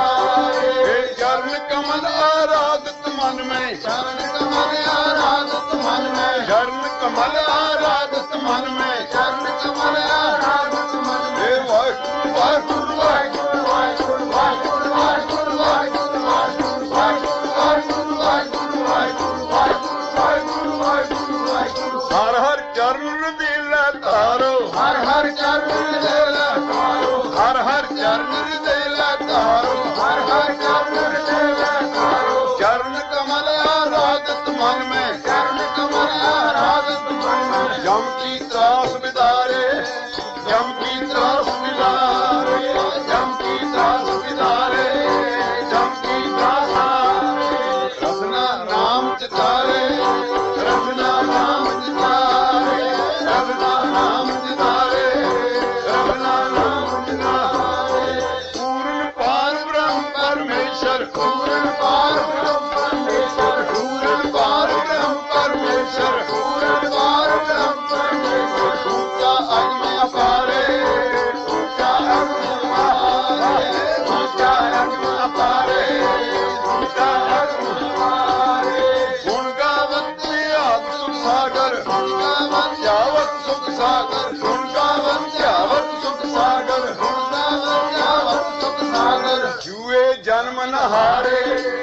ਉਤਾਰੇ ਚਰਨ ਕਮਲ ਆਰਾਧਤ ਮਨ में चरण कमल आराधत मन में चरण कमल आराधत मन में चरण कमल आराधत मन में वाहिगुरु वाहिगुरु वाहिगुरु वाहिगुरु वाहिगुरु वाहिगुरु वाहिगुरु वाहिगुरु वाहिगुरु वाहिगुरु वाहिगुरु वाहिगुरु वाहिगुरु हर हर चरण दिल तारो हर हर चरण दिल तारो हर हर चरण दिल तारो हर हर चरण दिल तारो चरण कमल आराधत मन में चरण कमल आराधत मन में यम की त्रास बिदारे यम की त्रास बिदारे यम की त्रास बिदारे यम की त्रास रसना नाम चितारे रसना नाम चितारे रसना नाम चितारे रसना नाम चितारे पूर्ण पार ब्रह्म परमेश्वर पूर्ण पार ब्रह्म परमेश्वर पूर्ण पार ब्रह्म परमेश्वर पूर्ण पार ब्रह्म परमेश्वर ऊंचा अग्नि अपारे ऊंचा अग्नि अपारे ऊंचा अग्नि अपारे ऊंचा अग्नि अपारे गुण गावत आद सुख सागर गुण गावत जावत सुख सागर गुण गावत जावत सुख सागर गुण गावत जावत सुख सागर जुए जन्म नहारे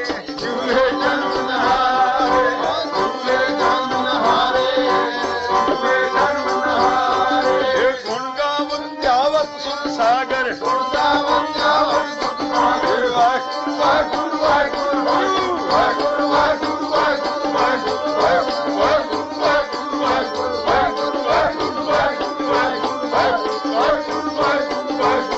जुए जन्म नहारे जुए जन्म नहारे जुए जन्म नहारे गुण गावत जावत सुख सागर गुण गावत जावत सुख सागर वाहिगुरु वाहिगुरु वाहिगुरु वाहिगुरु वाहिगुरु वाहिगुरु वाहिगुरु वाहिगुरु वाहिगुरु वाहिगुरु वाहिगुरु वाहिगुरु वाहिगुरु वाहिगुरु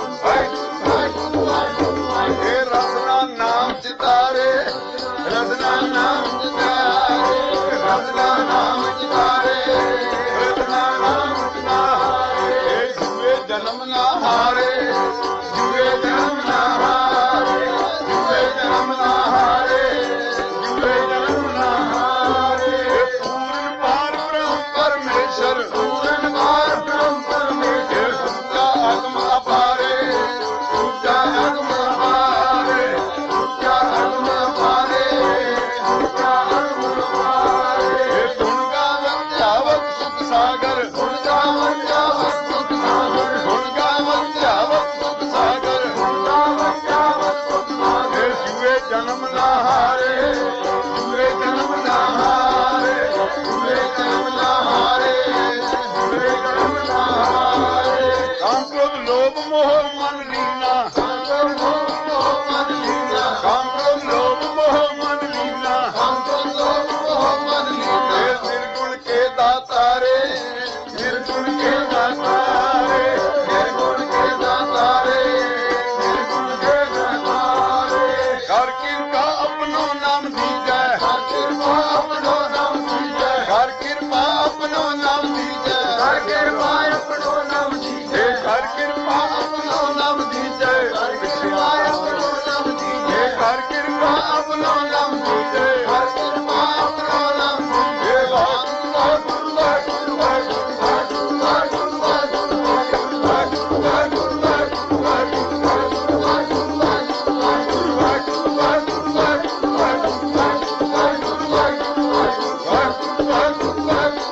वाहिगुरु वाहिगुरु हे रसना नाम चितारे रसना नाम चितारे रसना नाम चितारे रसना नाम चितारे जुए जन्म ना हारे जुए जन्म ना हारे जुए जन्म ना हारे जुए जन्म ना हारे पूर्ण पार ब्रह्म परमेश्वर पूर्ण पार ब्रह्म परमेश्वर ऊंचा अगम अपारे ऊंचा अगम अपारे ऊंचा अगम अपारे ऊंचा अगम अपारे गुण गावत जावत सुख सागर गुण गावत जावत सुख सागर गुण गावत जावत सुख सागर गुण गावत जावत सुख सागर जुए जन्म ना हारे जुए जन्म ना हारे जुए जन्म ना हारे जुए जन्म ना हारे काम क्रोध लोभ मोह मन लीना काम क्रोध लोभ मोह मन लीना काम क्रोध लोभ मोह मन लीना काम क्रोध लोभ मोह मन लीना निर्गुण के दातारे निर्गुण के दातारे निर्गुण के दातारे निर्गुण के दातारे कर कृपा अपनो नाम दीजै कर कृपा अपनो नाम दीजै कर कृपा अपनो नाम दीजै कर कृपा अपनो नाम दीजै कर कृपा अपनो नाम दीजै कर कृपा अपनो नाम दीजै कर कृपा अपनो नाम दीजै कर कृपा अपनो नाम दीजै वाहिगुरु वाहिगुरु वाहिगुरु वाहिगुरु वाहिगुरु वाहिगुरु वाहिगुरु वाहिगुरु वाहिगुरु वाहिगुरु वाहिगुरु वाहिगुरु वाहिगुरु वाहिगुरु वाहिगुरु वाहिगुरु वाहिगुरु वाहिगुरु वाहिगुरु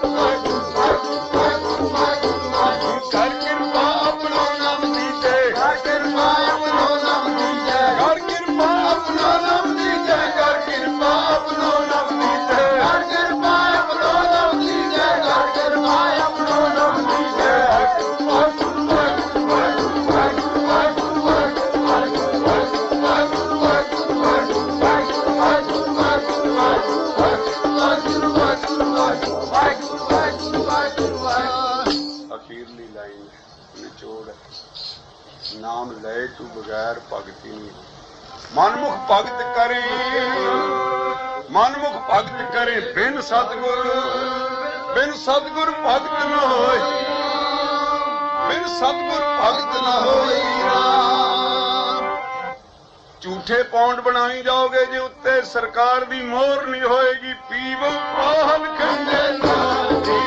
कर कृपा अपनो नाम दीजै कर कृपा अपनो नाम दीजै कर कृपा अपनो नाम दीजै कर कृपा अपनो नाम दीजै कर कृपा अपनो नाम दीजै कर कृपा अपनो नाम दीजै वाहिगुरु वाहिगुरु वाहिगुरु वाहिगुरु वाहिगुरु वाहिगुरु वाहिगुरु वाहिगुरु वाहिगुरु वाहिगुरु वाहिगुरु वाहिगुरु वाहिगुरु वाहिगुरु वाहिगुरु वाहिगुरु वाहिगुरु अखीरली लाइन निचोड़ नाम ले तू बगैर भगति नहीं मनमुख भगत करे मनमुख भगत करे बिन सतगुर भगत न होय बिन सतगुर भगत न होई राम झूठे पौंड बनाई जाओगे जे उत्ते सरकार दी मोहर नहीं होएगी पीवो पाहन खंडे नाल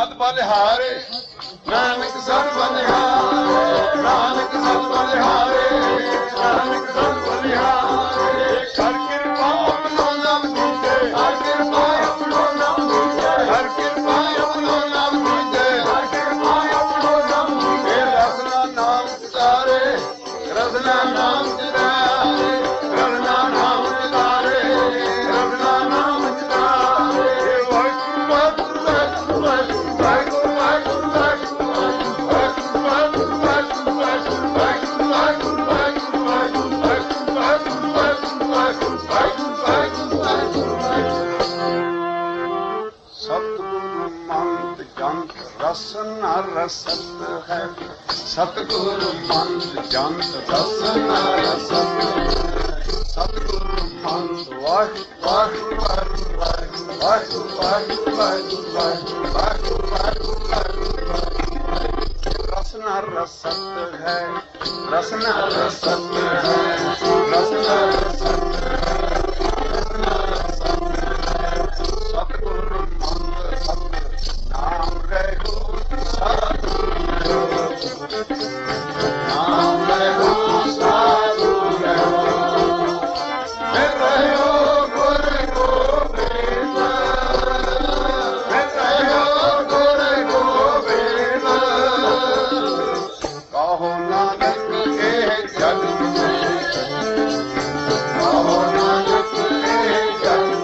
ਸਤ ਬਲਿਹਾਰੇ ਨਾਨਕ ਸਤ ਬਲਿਹਾਰੇ ਨਾਨਕ ਸਤ ਬਲਿਹਾਰੇ ਨਾਨਕ ਸਤ ਬਲਿਹਾਰੇ ਕਰ ਕਿਰਪਾ ਆਪਣੋ ਨਾਮ ਦੀਜੇ ਹਰ ਕਿਰਪਾ ਆਪਣੋ ਨਾਮ ਦੀਜੇ ਹਰ ਕਿਰਪਾ ਆਪਣੋ ਨਾਮ ਦੀਜੇ ਹਰ ਕਿਰਪਾ ਆਪਣੋ ਨਾਮ ਦੀਜੇ ਰਸਨਾ ਨਾਮ ਸਿਤਾਰੇ ਰਸਨਾ ਨਾਮ ਸਿਤਾਰੇ ਰਸਨਾ ਨਾਮ ਸਿਤਾਰੇ ਰਸਨਾ ਨਾਮ ਸਿਤਾਰੇ ਵਾਹਿਗੁਰੂ ਵਾਹਿਗੁਰੂ ਵਾਹਿਗੁਰੂ ਵਾਹਿਗੁਰੂ ਵਾਹਿਗੁਰੂ ਵਾਹਿਗੁਰੂ ਵਾਹਿਗੁਰੂ ਵਾਹਿਗੁਰੂ ਵਾਹਿਗੁਰੂ ਵਾਹਿਗੁਰੂ ਸਤਿਗੁਰੂ ਮੰਤ ਜੰਤ ਰਸਨ ਰਸਤ ਹੈ ਸਤਿਗੁਰੂ ਮੰਤ ਜੰਤ ਰਸਨ ਰਸਤ ਸਤਿਗੁਰੂ ਮੰਤ ਵਾਹਿਗੁਰੂ ਵਾਹਿਗੁਰੂ ਵਾਹਿਗੁਰੂ ਵਾਹਿਗੁਰੂ ਵਾਹਿਗੁਰੂ ਵਾਹਿਗੁਰੂ ਵਾਹਿਗੁਰੂ ਰਸਨ ਰਸਤ ਹੈ ਰਸਨ ਰਸਤ ਹੈ ਰਸਨ ਰਸਤ ਸਤਿਗੁਰੂ ਮੰਤ ਸਤ ਨਾਮ ਰਹਿਓ ਸਾਧੂ ਨਾਮ ਰਹਿਓ ਸਾਧੂ ਰਹਿਓ ਗੁਰ ਗੋਬਿੰਦ ਰਹਿਓ ਗੁਰ ਗੋਬਿੰਦ ਕਹੋ ਨਾਨਕ ਇਹ ਜਗ में ਕਹੋ ਨਾਨਕ ਇਹ ਜਗ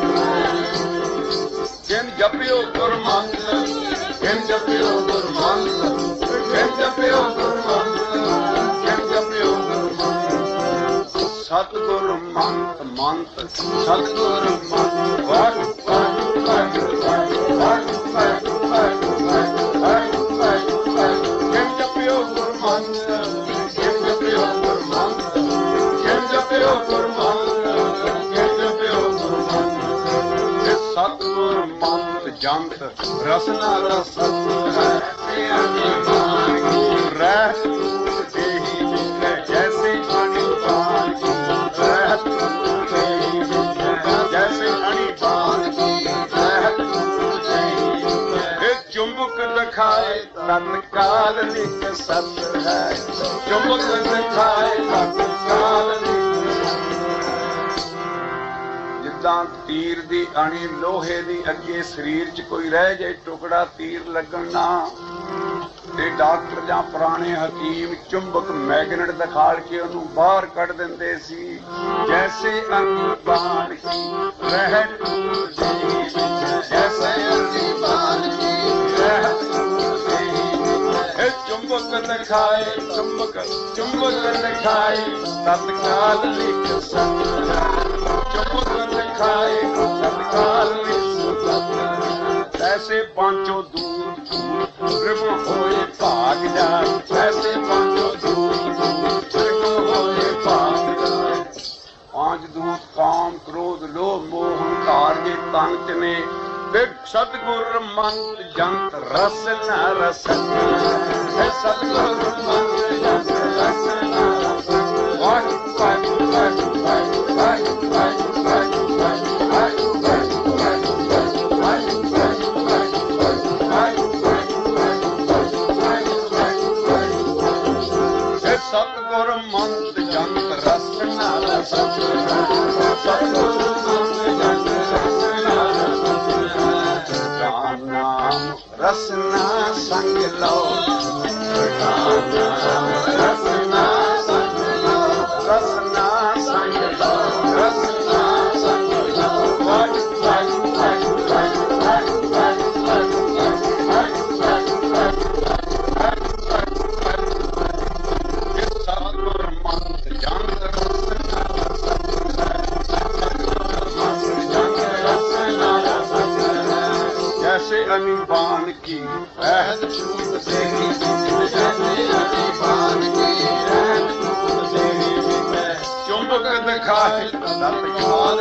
ਜਿਨ ਜਪਿਓ ਗੁਰਮੰਤਰ ਜਿਨ ਜਪਿਓ ਗੁਰਮੰਤਰ ਜਿਨ ਜਪਿਓ ਗੁਰਮੰਤਰ ਜਿਨ ਜਪਿਓ ਗੁਰਮੰਤਰ ਸਤਿਗੁਰ ਮੰਤ ਮੰਤ ਸਤਿਗੁਰ ਮੰਤ ਵਾਹਿਗੁਰੂ ਵਾਹਿਗੁਰੂ ਵਾਹਿਗੁਰੂ ਵਾਹਿਗੁਰੂ ਵਾਹਿਗੁਰੂ ਵਾਹਿਗੁਰੂ ਜਿਨ ਜਪਿਓ ਗੁਰਮੰਤਰ ਜਿਨ ਜਪਿਓ ਗੁਰਮੰਤਰ ਜਿਨ ਜਪਿਓ ਗੁਰਮੰਤਰ ਜਿਨ ਜਪਿਓ ਗੁਰਮੰਤਰ ਸਤਿਗੁਰ ਮੰਤ ਜੰਤ ਰਸਨਾ ਰਸਤ ਹੈ ਰਹਿਤ ਦੇਹੀ ਵਿਖੇ ਜੈਸੇ ਅਣੀ ਬਾਣ ਕੀ ਰਹਿਤ ਦੇਹੀ ਵਿਖੇ ਜੈਸੇ ਅਣੀ ਬਾਣ ਕੀ ਰਹਿਤ ਦੇਹੀ ਵਿਖੇ ਚੁੰਬਕ ਦਿਖਾਏ ਤਤਕਾਲ ਲਿਖ ਸਤ ਹੈ ਚੁੰਬਕ ਦਿਖਾਏ ਤਤਕਾਲ ਜਿੱਦਾਂ ਤੀਰ ਦੀ ਅਣੀ ਲੋਹੇ ਦੀ ਅੱਗੇ ਸਰੀਰ 'ਚ ਕੋਈ ਰਹਿ ਜਾਏ ਟੁਕੜਾ ਤੀਰ ਲੱਗਣ ਨਾ ਤੇ ਡਾਕਟਰ ਜਾਂ ਪੁਰਾਣੇ ਹਕੀਮ ਚੁੰਬਕ ਮੈਗਨੇਟ ਦਿਖਾੜ ਕੇ ਉਹਨੂੰ ਬਾਹਰ ਕੱਢ ਦਿੰਦੇ ਸੀ ਜੈਸੇ ਅਣੀ ਬਾਣ ਕੀ ਰਹਿਤ ਦੇਹੀ ਜੈਸੇ ਅਣੀ ਬਾਣ ਕੀ ਰਹਿਤ ਦੇਹੀ ਚੁੰਬਕ ਦਿਖਾਏ ਚੁੰਬਕ ਦਿਖਾਏ ਤਤਕਾਲ ਲਿਖ ਸਤ ਚੁੰਬਕ ਦਿਖਾਏ ਤਤਕਾਲ ਲਿਖ ਸਤ ਐਸੇ ਪਾਂਚੋ ਦੂਰ ਦੂਰ ਹੋਏ ਭਾਗ ਜਾ ਐਸੇ ਪਾਂਚੋ ਦੂਰ ਦੂਰ ਹੋਏ ਭਾਗ ਜਾ ਪਾਂਚ ਦੂਤ ਕਾਮ ਕ੍ਰੋਧ ਲੋਭ ਮੋਹ ਹੰਕਾਰ ਦੇ ਤਨ ਚ ਨੇ ਤੇ ਸਤਿਗੁਰ ਮੰਤ ਜੰਤ ਰਸਨ ਰਸਨ ਹੈ ਸਤਿਗੁਰ ਮੰਤ ਜੰਤ ਰਸਨ ਰਸਨ ਵਾਹਿਗੁਰੂ ਵਾਹਿਗੁਰੂ ਵਾਹਿਗੁਰੂ ਵਾਹਿਗੁਰੂ ਵਾਹਿਗੁਰੂ ਵਾਹਿਗੁਰੂ ਵਾਹਿਗੁਰੂ ਸਤਿਗੁਰ ਮੰਤ ਜੰਤ ਰਸਨ ਰਸਨ ਸਤਿਗੁਰ ਮੰਤ ਜੰਤ ਰਸਨ ਰਸਨ ਨਾਮ ਰਸਨਾ ਸੰਗ ਲਓ ਰਸਨਾ ਸੰਗ ਲਓ ਰਸਨਾ ਸੰਗ ਲਓ ਰਸਨਾ ਸੰਗ ਲਓ ਵਾਹਿਗੁਰੂ ਵਾਹਿਗੁਰੂ ਵਾਹਿਗੁਰੂ ਵਾਹਿਗੁਰੂ ਸਤਿਗੁਰ ਮੰਤ ਜੰਤ ਰਸਨਾ जैसे अनिबान की रहत छूट तेरी जैसे अनिबान की रहत छूट तेरी चुंबक दिखाए तत्काल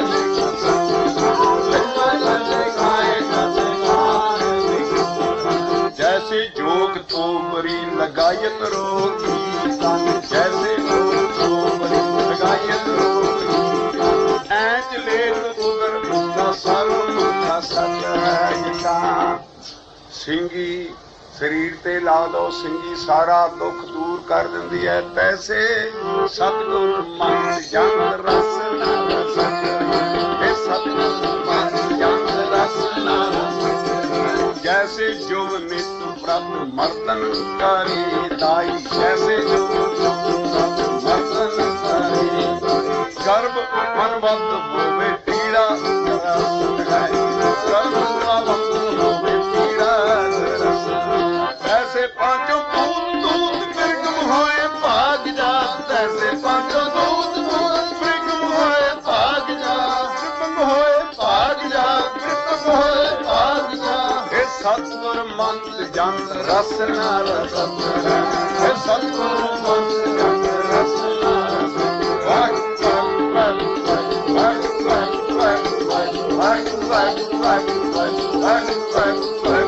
जैसे जोग तोमरी लगायत रोगी जैसे जोग तोमरी लगायत रोगी ऐच ले उगर का सर्व का सच है ਸਿੰਘੀ ਸਰੀਰ ਤੇ ਲਾ ਦੋ, ਸਿੰਘੀ ਸਾਰਾ ਦੁੱਖ ਦੂਰ ਕਰ ਦਿੰਦੀ ਹੈ। ਤੈਸੇ ਸਤਿਗੁਰ ਮਨ ਜੰਗ ਰਸ ਨਾਲ ਸਤ, ਇਹ ਸਤਿਗੁਰ ਮਨ ਜੰਗ ਰਸ ਨਾਲ ਸਤ। ਜੈਸੇ ਜੋ ਨਿਤ ਪ੍ਰਭ ਮਰਤਨ ਕਰੀ ਦਾਈ, ਜੈਸੇ ਜੋ ਮਰਤਨ ਕਰੀ ਗਰਭ ਮਨਬੱਧ ਹੋਵੇ ਪੀੜਾ ਰਸ ਲਗਾਈ, ਗਰਭ ਮਨਬੱਧ ਹੋਵੇ ਪੀੜਾ ਰਸ। ऐसे पांचों दूत बिरगम होए भाग जा, ऐसे पांचों दूत बिरगम होए भाग जा, बिरगम होए भाग जा, बिरगम होए भाग जा। हे सतगुर मंत जंत रस नाल सत, हे सतगुर मंत जंत रस नाल सत। वाह वाह वाह वाह वाह वाह वाह वाह वाह वाह।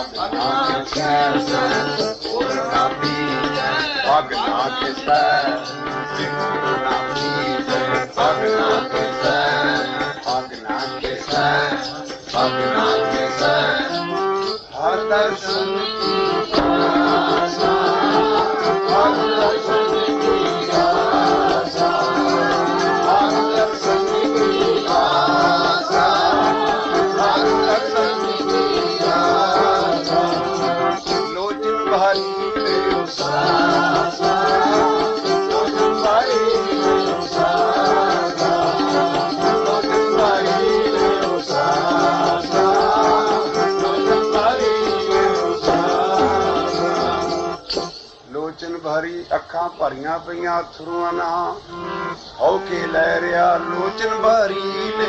अखां भरियां पईयां अथरूआं नां हो के लै रिया लोचन भरी ले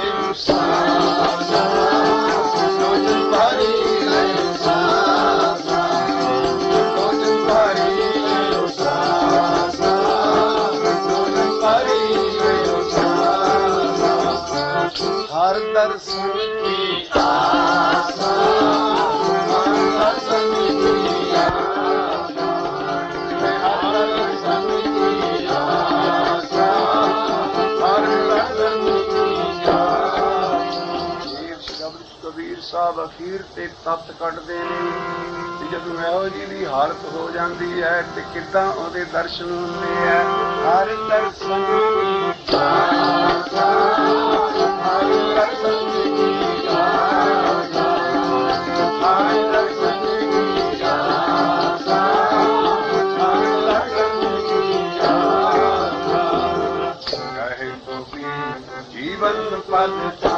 लोचन भरी ले लोचन भरी ले लोचन भरी ले हर दर्शन की आसा हर दर्शन की साहब अखीर ते तत्त कटदे ने जदों एहो जी दी हालत हो जाती है ते किदां ओहदे दर्शन हुंदे है। हर दर्शन हर दर्शन जीवन पद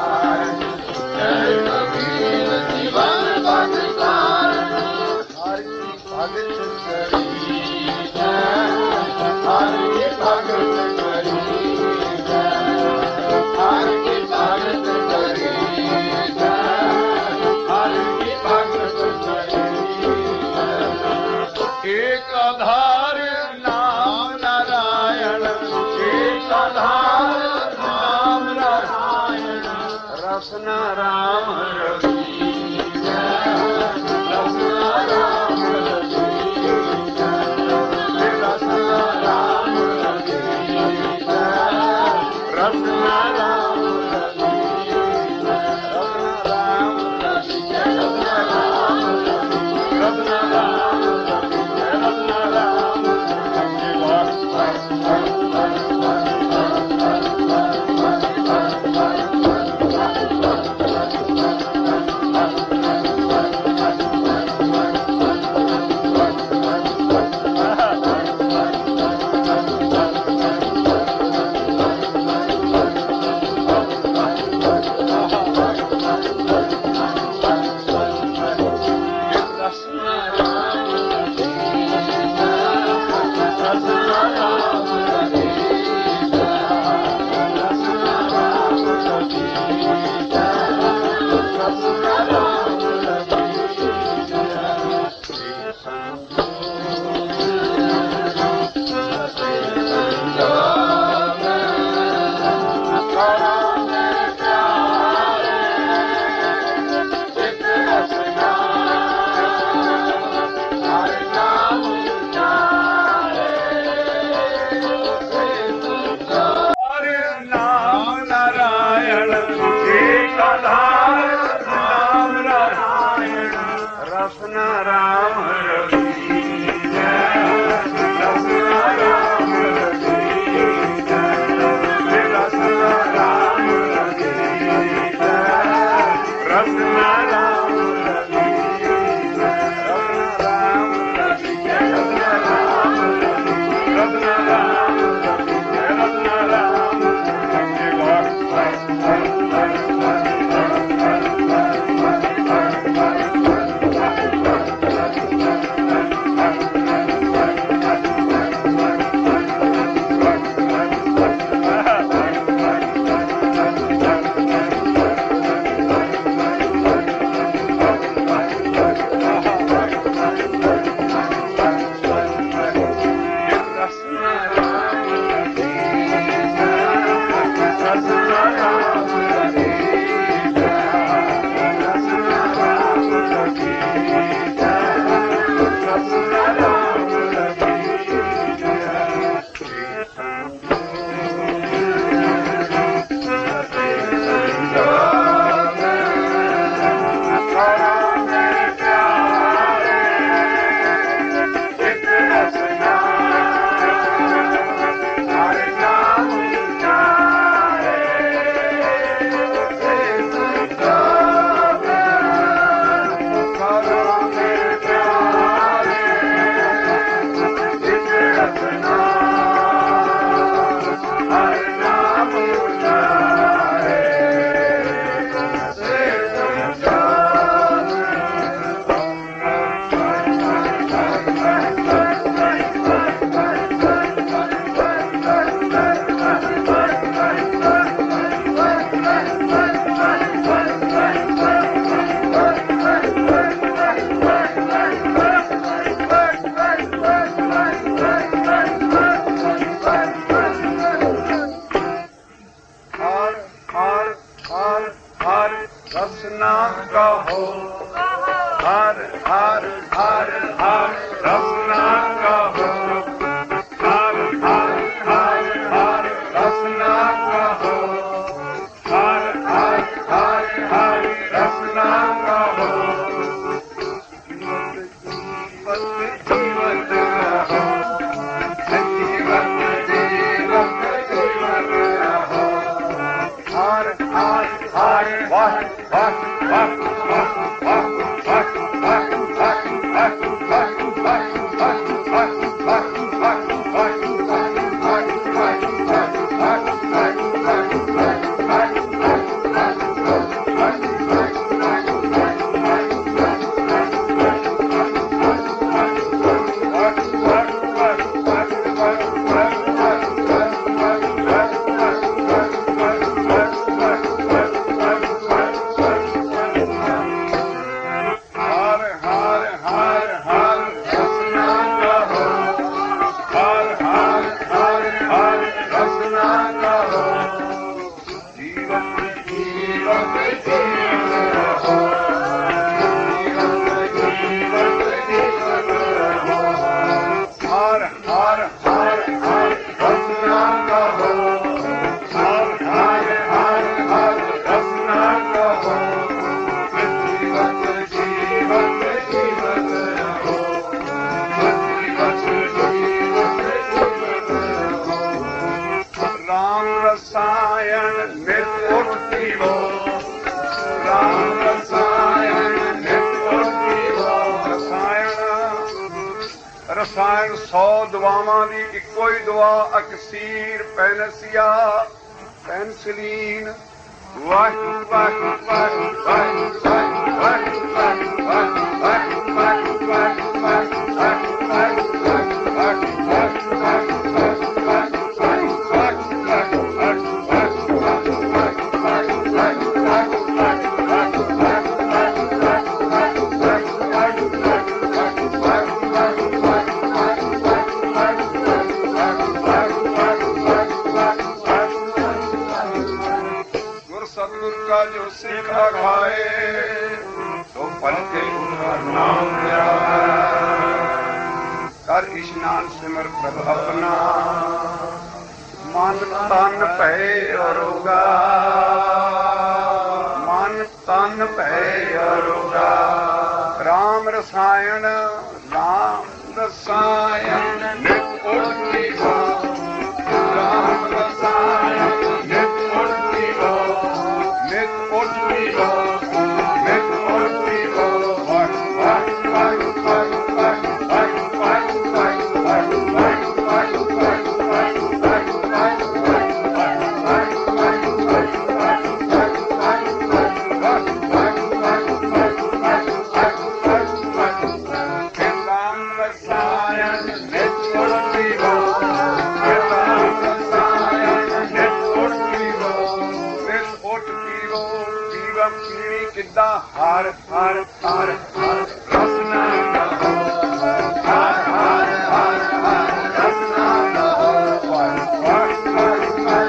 एक आधार नाम नारायण, एक आधार नाम नारायण, रसना राम रघुवीर, रसना राम रघुवीर, रसना राम रघुवीर, रसना राम रघुवीर, रसना राम रघुवीर, रसना राम रघुवीर, रसना राम ਕਹੋ ਹਰ ਹਰ ਹਰ ਹਰ ਰਸਨਾ ਕਹੋ ਹਰ ਹਰ ਹਰ ਹਰ ਰਸਨਾ ਕਹੋ ਹਰ ਹਰ ਹਰ ਹਰ ਰਸਨਾ ਕਹੋ ਜੀਵਤ ਜੀਵਤ ਰਹੋ ਜੀਵਤ ਜੀਵਤ ਜੀਵਤ ਰਹੋ ਹਰ ਹਰ ਹਰ ਵਾਹ ਵਾਹ ਵਾਹ ਰਸਾਇਣ 100 ਦਵਾਵਾਂ ਦੀ ਇੱਕੋ ਹੀ ਦਵਾ ਅਕਸੀਰ ਪੈਨਸੀਆ ਪੈਨਸਿਲੀਨ ਵਾਹਿਗੁਰੂ ਵਾਹਿਗੁਰੂ ਵਾਹਿਗੁਰੂ ਵਾਹਿਗੁਰੂ ਵਾਹਿਗੁਰੂ ਵਾਹਿਗੁਰੂ जो सिखा खाए तो पल के नाम मेरा कर इशनान सिमर प्रभ अपना मन तन भय अरोगा मन तन भय अरोगा राम रसायन नित उठती हो राम रसायन नित उठती हो ਕਿੱਦਾਂ ਹਰ ਹਰ ਹਰ ਹਰ ਰਸਨਾ ਕਹੋ ਹਰ ਹਰ ਹਰ ਹਰ ਰਸਨਾ ਕਹੋ ਹਰ ਹਰ ਹਰ ਹਰ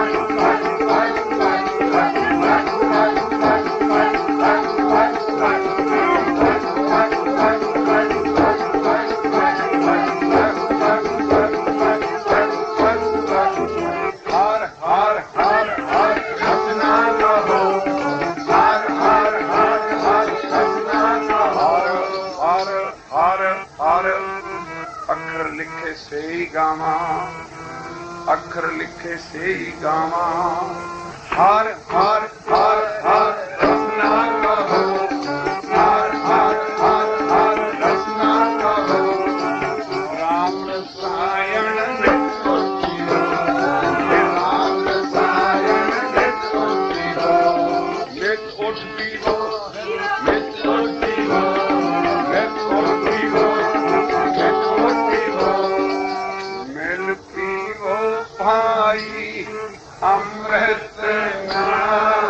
ਅੱਖਰ ਲਿਖੇ ਸਹੀ ਗਾਵਾਂ ਅੱਖਰ ਲਿਖੇ ਸਹੀ ਗਾਵਾਂ ਹਰ ਹਰ ਹਰ ਹਰ ਰਸਨਾ ਕਹੋ ਹਰ ਹਰ ਹਰ ਹਰ ਰਸਨਾ ਕਹੋ ਰਾਮ ਰਸਾਇਣ ਨਿਤ ਉਠਤੀ ਹੋ ਰਾਮ ਰਸਾਇਣ ਨਿਤ ਉਠਤੀ ਹੋ ਨਿਤ ਉਠਤੀ ਹੋ ਨਿਤ ਉਠਤੀ ਹੋ ਨਿਤ ਉਠਤੀ ਹੋ भाई अमृत नाम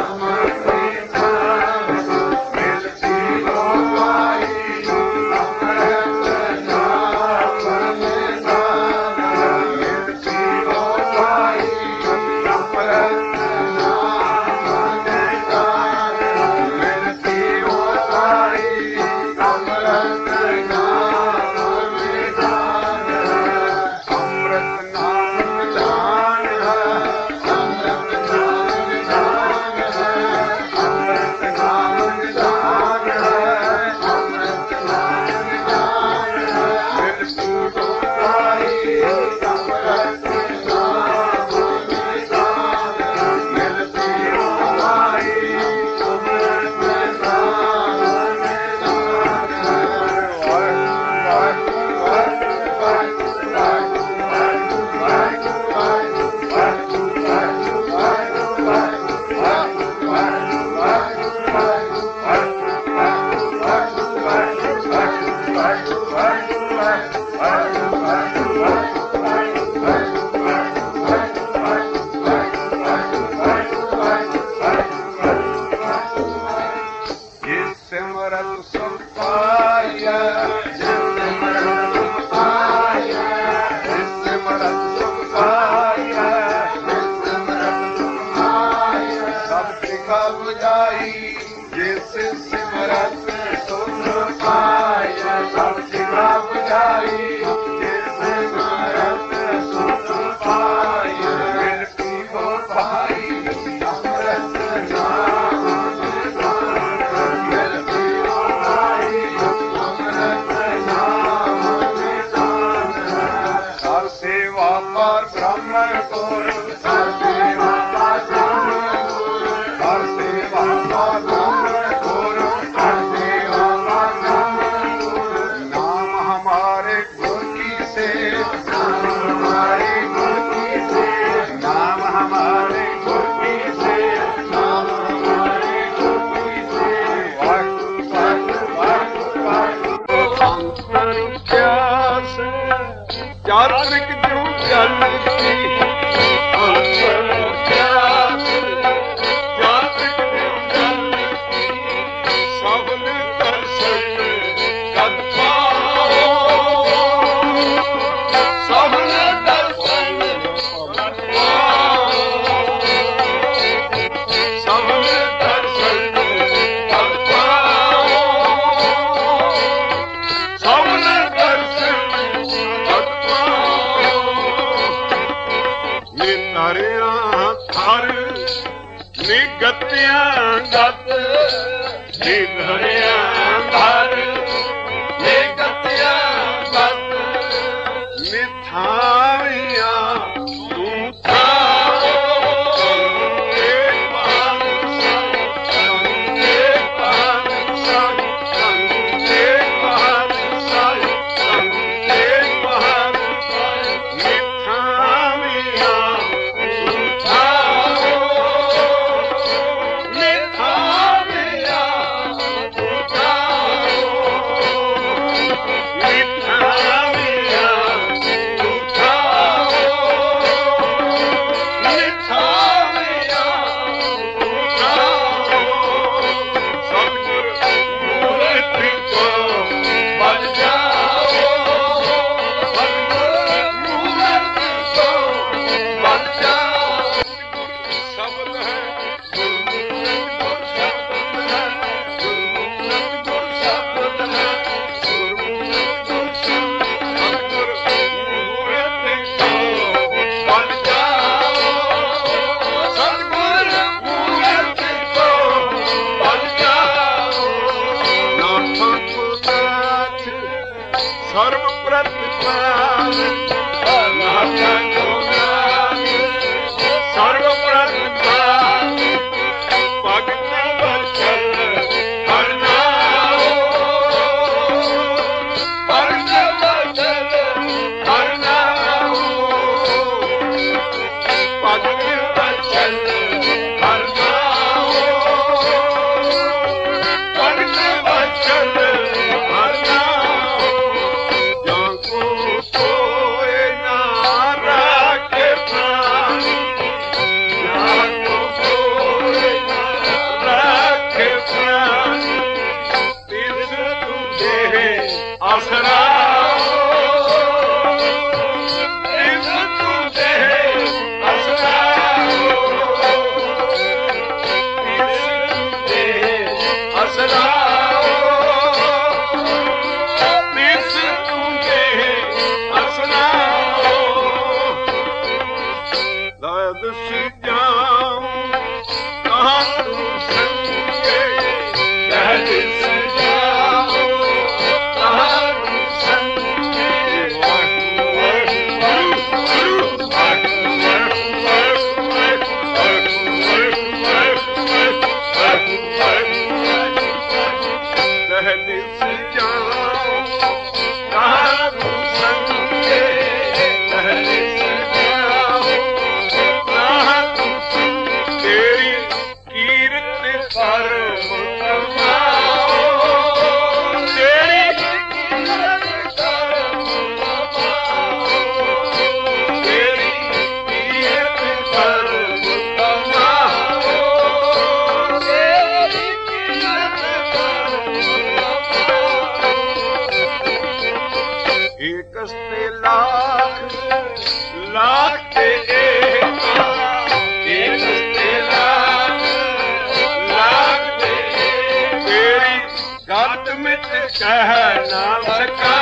रस्ते लाख लाख ते एक रस्ते लाख लाख ते तेरी गत मिट कह ना सका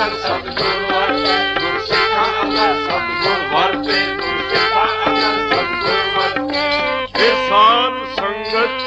ਅਗਰ ਸਤਿਗੁਰ ਵਰਤੇ ਗੁਰ ਸਿੱਖਾਂ ਅਗਰ ਸਤਿਗੁਰ ਵਰਤੇ ਗੁਰ ਸਿੱਖਾਂ ਅਗਰ ਸਤਿਗੁਰ ਵਰਤੇ ਇਹ ਸਾਧ ਸੰਗਤ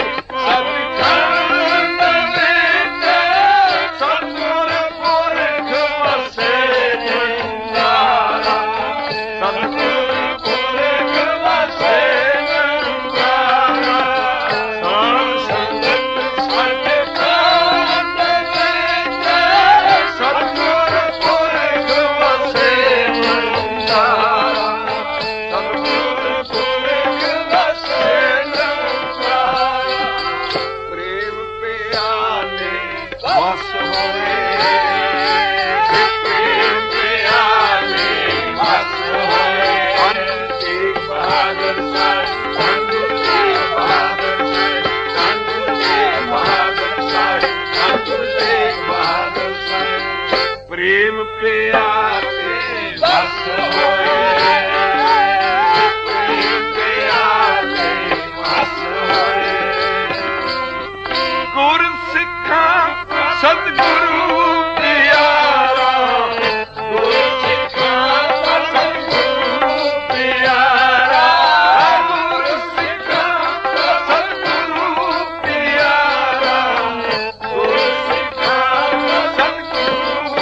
ਪ੍ਰੇਮ ਪਿਆਰ ਤੇ ਵਸ ਹੋਏ ਪ੍ਰੇਮ ਪਿਆਰ ਤੇ ਵਸ ਹੋਏ ਗੁਰ ਸਿੱਖਾਂ ਸਤਿਗੁਰੂ ਪਿਆਰਾ ਗੁਰ ਸਿੱਖਾਂ ਸਤਿਗੁਰੂ ਪਿਆਰਾ ਗੁਰ ਸਿੱਖਾਂ ਸਤਿਗੁਰੂ ਪਿਆਰਾ ਗੁਰ ਸਿੱਖਾਂ ਸਤਿਗੁਰੂ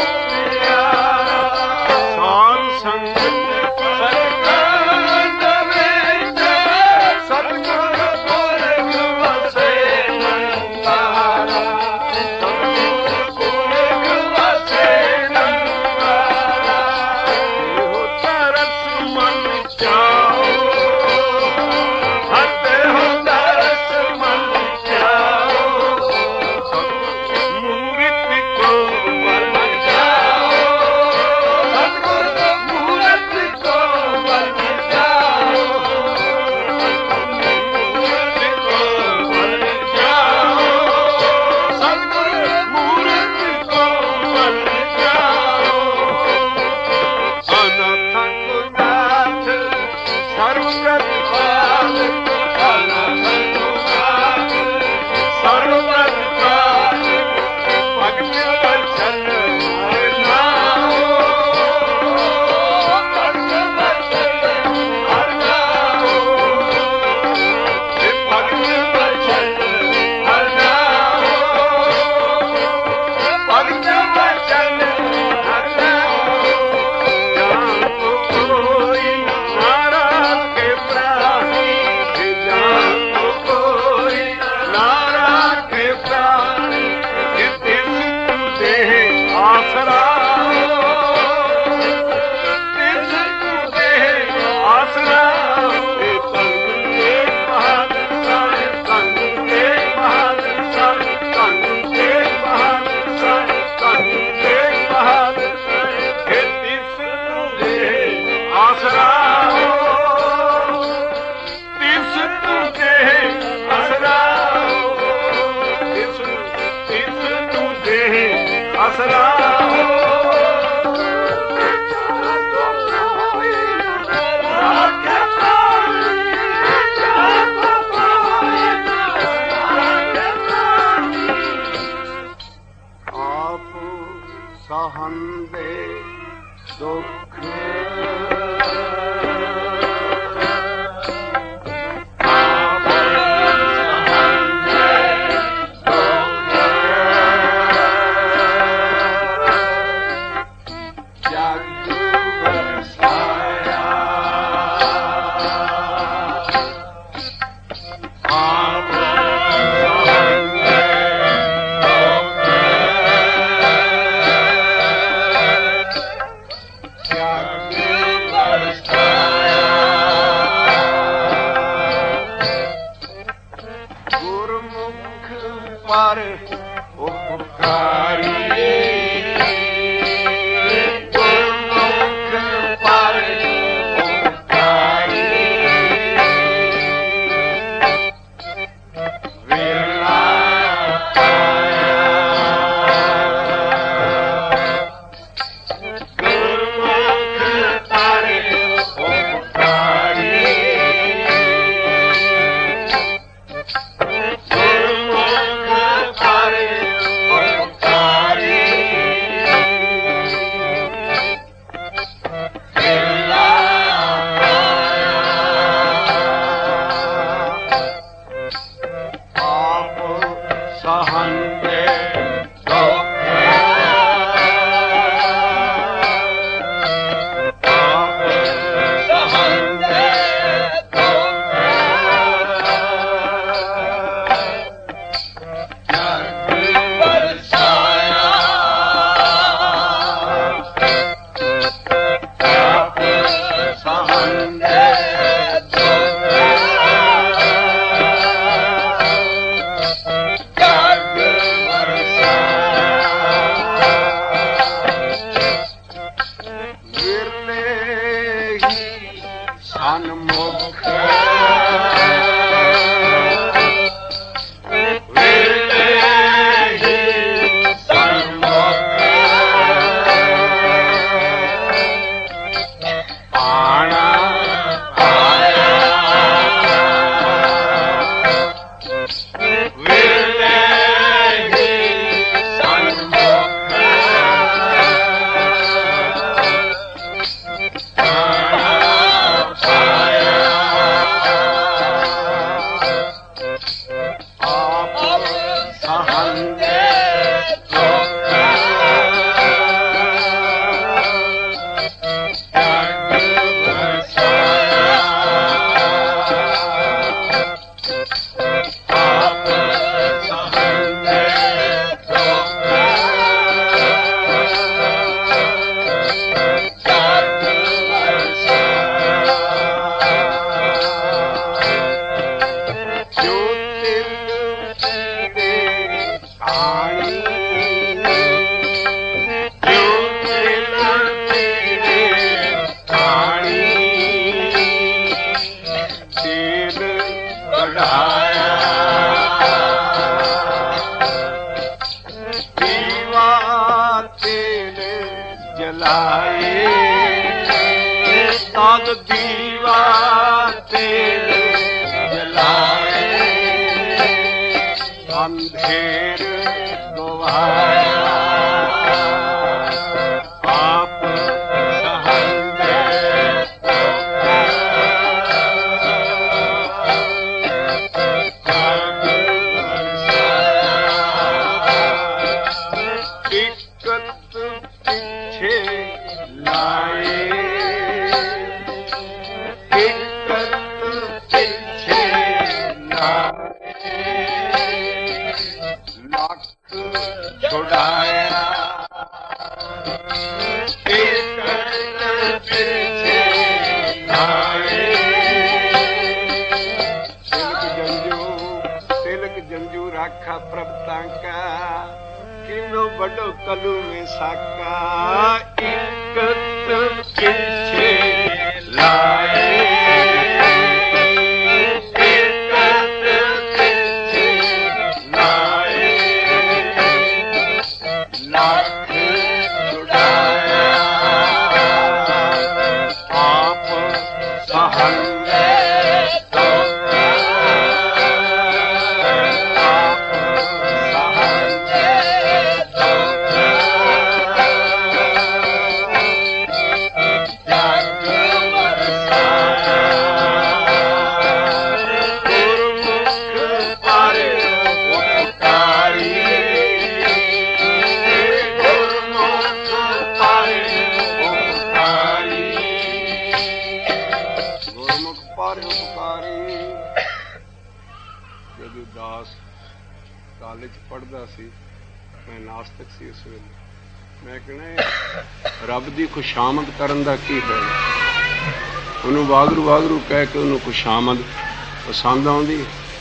ਰੱਬ ਦੀ ਖੁਸ਼ਾਮਦ ਕਰਨ ਦਾ ਕੀ ਫਾਇਦਾ? ਉਹਨੂੰ ਵਾਗਰੂ ਵਾਗਰੂ ਕਹਿ ਕੇ ਉਹਨੂੰ ਖੁਸ਼ਾਮਦ ਪਸੰਦ ਆਉਂਦੀ,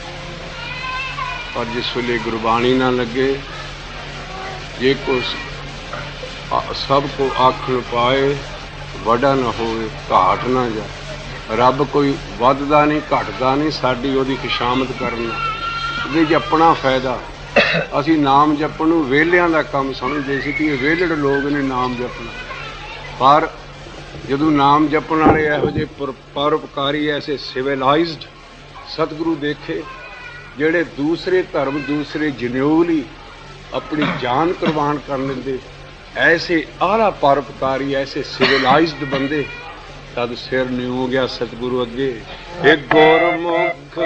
ਪਰ ਜਿਸ ਵੇਲੇ ਗੁਰਬਾਣੀ ਨਾ ਲੱਗੇ, ਜੇ ਕੋ ਸਭ ਕੋ ਆਖਣ ਪਾਏ, ਵੱਡਾ ਨਾ ਹੋਵੇ ਘਾਟ ਨਾ ਜਾ। ਰੱਬ ਕੋਈ ਵੱਧਦਾ ਨਹੀਂ ਘਟਦਾ ਨਹੀਂ, ਸਾਡੀ ਉਹਦੀ ਖੁਸ਼ਾਮਦ ਕਰਨਾ ਉਹਦੇ 'ਚ ਆਪਣਾ ਫਾਇਦਾ। ਅਸੀਂ ਨਾਮ ਜਪਣ ਨੂੰ ਵਿਹਲਿਆਂ ਦਾ ਕੰਮ ਸਮਝਦੇ ਸੀ ਕਿ ਇਹ ਵਿਹਲੜ ਲੋਕ ਨੇ ਨਾਮ ਜਪਣਾ, ਪਰ ਜਦੋਂ ਨਾਮ ਜਪਣ ਵਾਲੇ ਇਹੋ ਜਿਹੇ ਪਰਉਪਕਾਰੀ ਐਸੇ ਸਿਵਲਾਈਜ਼ਡ ਸਤਿਗੁਰੂ ਦੇਖੇ, ਜਿਹੜੇ ਦੂਸਰੇ ਧਰਮ ਦੂਸਰੇ ਜਨੇਊ ਲਈ ਆਪਣੀ ਜਾਨ ਕੁਰਬਾਨ ਕਰ ਲੈਂਦੇ, ਐਸੇ ਆਲਾ ਪਰਉਪਕਾਰੀ ਐਸੇ ਸਿਵਲਾਈਜ਼ਡ ਬੰਦੇ, ਤਦ ਸਿਰ ਨਿਉ ਗਿਆ ਸਤਿਗੁਰੂ ਅੱਗੇ। ਇਹ ਗੁਰਮੁਖ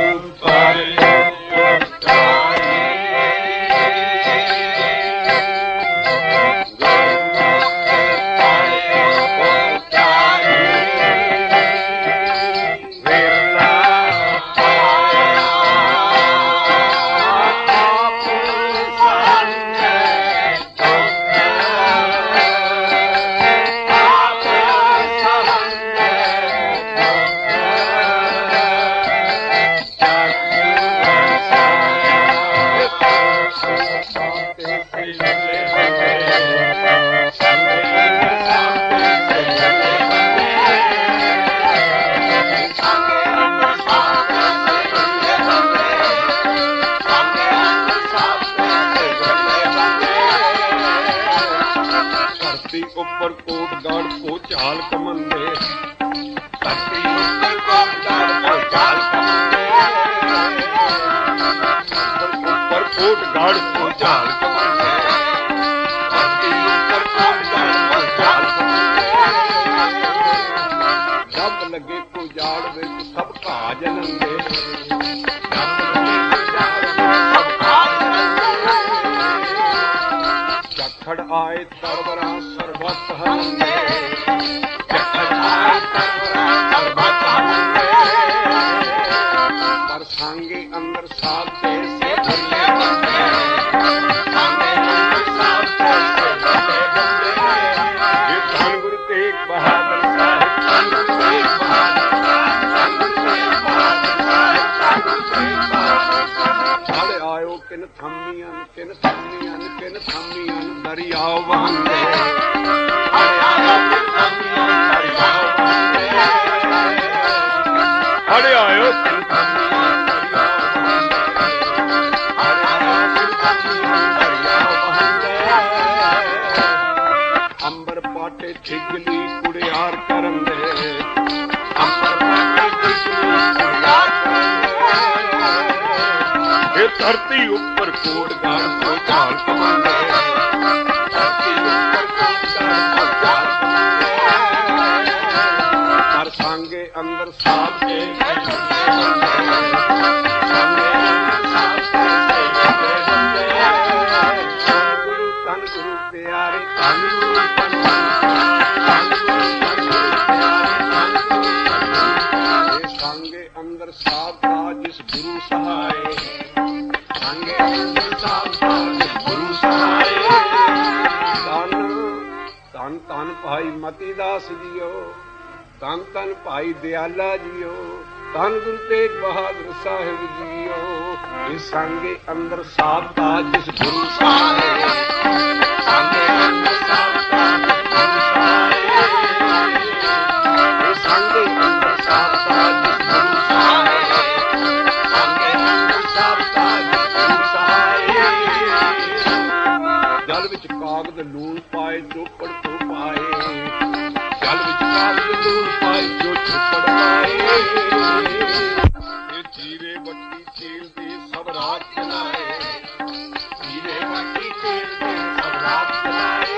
ਉੱਪਰ ਕੋਟਗੜ ਭੂਚਾਲ ਕਮੰਦੇ, ਧਰਤੀ ਉੱਪਰ ਕੋਟਗੜ ਭੂਚਾਲ ਕਮੰਦੇ, ਉੱਪਰ ਕੋਟਗੜ ਭੂਚਾਲ ਕਮੰਦੇ, ਧਰਤੀ ਉੱਪਰ ਕੋਟਗੜ ਭੂਚਾਲ ਕਮੰਦੇ, ਜਬ ਲੱਗੇ ਪੁਜਾੜ ਵਿੱਚ ਸਭ ਘਾਹ ਜਲੰਦੇ, ਝੱਖੜ ਆਏ ਤਰਵਰਾਂ ਸਰਬੱਤ ਹਰੰਦੇ, ਝੱਖੜ ਆਏ ਤਰਵਰਾਂ ਸਰਬੱਤ ਹਰੰਦੇ, ਪਰ ਸਾਂਗੇ ਅੰਦਰ ਸਾਧ ਤੇ ਸੇ ਭੱਲੇ ਬੰਦੇ, ਸਾਂਗੇ ਅੰਦਰ ਸਾਧ ਤੇ ਸੇ ਭੱਲੇ ਬੰਦੇ, ਇਹ ਧੰਨ ਗੁਰੂ ਤੇਗ ਬਹਾਦਰ ਸਾਹਿਬ, ਧੰਨ ਗੁਰੂ ਤੇਗ ਬਹਾਦਰ ਸਾਹਿਬ, ਧੰਨ ਗੁਰੂ ਤੇਗ ਬਹਾਦਰ ਸਾਹਿਬ, ਧੰਨ ਗੁਰੂ ਤੇਗ ਬਹਾਦਰ ਸਾਹਿਬ। ਹੜ ਆਇਓ ਕਿਨ ਥੰਮੀਆਂ, ਕਿਨ ਥੰਮੀਆਂ, ਕਿਨ ਥੰਮੀਆਂ ਦਰਿਆਓ ਵਹਾਂਦੇ, ਹੜ ਆਇਓ ਕਿਨ ਥੰਮੀਆਂ ਦਰਿਆਓ ਵਹਾਂਦੇ, ਹੜ ਆਇਓ ਕਿਨ ਥੰਮੀਆਂ ਦਰਿਆਓ ਵਹਾਂਦੇ, ਹੜ ਆਇਓ ਕਿਨ ਥੰਮੀਆਂ ਦਰਿਆਓ ਵਹਾਂਦੇ, ਅੰਬਰ ਪਾਟੇ ਠਿਗਲੀ ਕੁੜਿਆਰ ਕਰਨ ਦੇ, ਅੰਬਰ ਪਾਟੇ ਠਿਗਲੀ ਕੁੜਿਆਰ ਕਰਨ ਦੇ, ਇਹ ਧਰਤੀ ਉੱਪਰ ਕੋਟਗੜ ਭੂਚਾਲ ਕਮੰਦੇ, ਧਰਤੀ ਉੱਪਰ ਕੋਟਗੜ ਭੂਚਾਲ ਕਮੰਦੇ, ਪਰ ਸਾਂਗੇ ਅੰਦਰ ਸਾਧ ਤੇ ਸੇ ਭੱਲੇ ਬੰਦੇ, ਸਾਂਗੇ ਅੰਦਰ ਸਾਧ ਤੇ ਸੇ ਭੱਲੇ ਬੰਦੇ, ਧੰਨ ਗੁਰੂ ਪਿਆਰੇ, ਧੰਨ ਗੁਰੂ, ਧੰਨ ਗੁਰੂ, ਧੰਨ ਗੁਰੂ, ਧੰਨ ਗੁਰੂ ਪਿਆਰੇ, ਧੰਨ ਗੁਰੂ, ਧੰਨ ਗੁਰੂ, ਇਹ ਸਾਂਗੇ ਅੰਦਰ ਸਾਧ ਦਾ ਜਿਸ ਗੁਰੂ ਸਹਾਏ, ਸਾਂਗੇ ਅੰਦਰ ਸਾਧ ਦਾ ਜਿਸ ਗੁਰੂ ਸਹਾਏ, ਧੰਨ ਧੰਨ ਧੰਨ ਭਾਈ ਮਤੀ ਦਾਸ ਜੀਓ, ਧੰਨ ਧੰਨ ਭਾਈ ਦਿਆਲਾ ਜੀਓ, ਧੰਨ ਗੁਰੂ ਤੇਗ ਬਹਾਦਰ ਸਾਹਿਬ ਜੀਓ, ਇਹ ਸਾਂਗੇ ਅੰਦਰ ਸਾਧ ਦਾ ਜਿਸ ਗੁਰੂ ਸਹਾਏ, ਸਾਂਗੇ ਅੰਦਰ ਸਾਧ ਦਾ ਜਿਸ ਗੁਰੂ ਸਹਾਏ, ਇਹ ਸਾਂਗੇ ਅੰਦਰ ਸਾਧ ਦਾ ਜਿਸ ਗੁਰੂ ਸਹਾਏ, ਸਾਂਗੇ ਅੰਦਰ ਸਾਧ ਦਾ ਜਿਸ ਗੁਰੂ ਸਹਾਏ, ਜਲ ਵਿੱਚ ਕਾਗਦ ਲੂਣ ਪਾਏ ਚੋਪੜ ਤੋਂ ਪਾਏ, ਜਲ ਵਿੱਚ ਕਾਗਦ ਲੂਣ ਪਾਏ ਜੋ ਚੋਪੜ ਪਾਏ, ਇਹ ਜੀਰੇ ਵੱਟੀ ਤੇਲ ਦੇ ਸਭ ਰਾਤ ਚਲਾਏ, ਜੀਰੇ ਵੱਟੀ ਤੇਲ ਦੇ ਸਭ ਰਾਤ ਚਲਾਏ,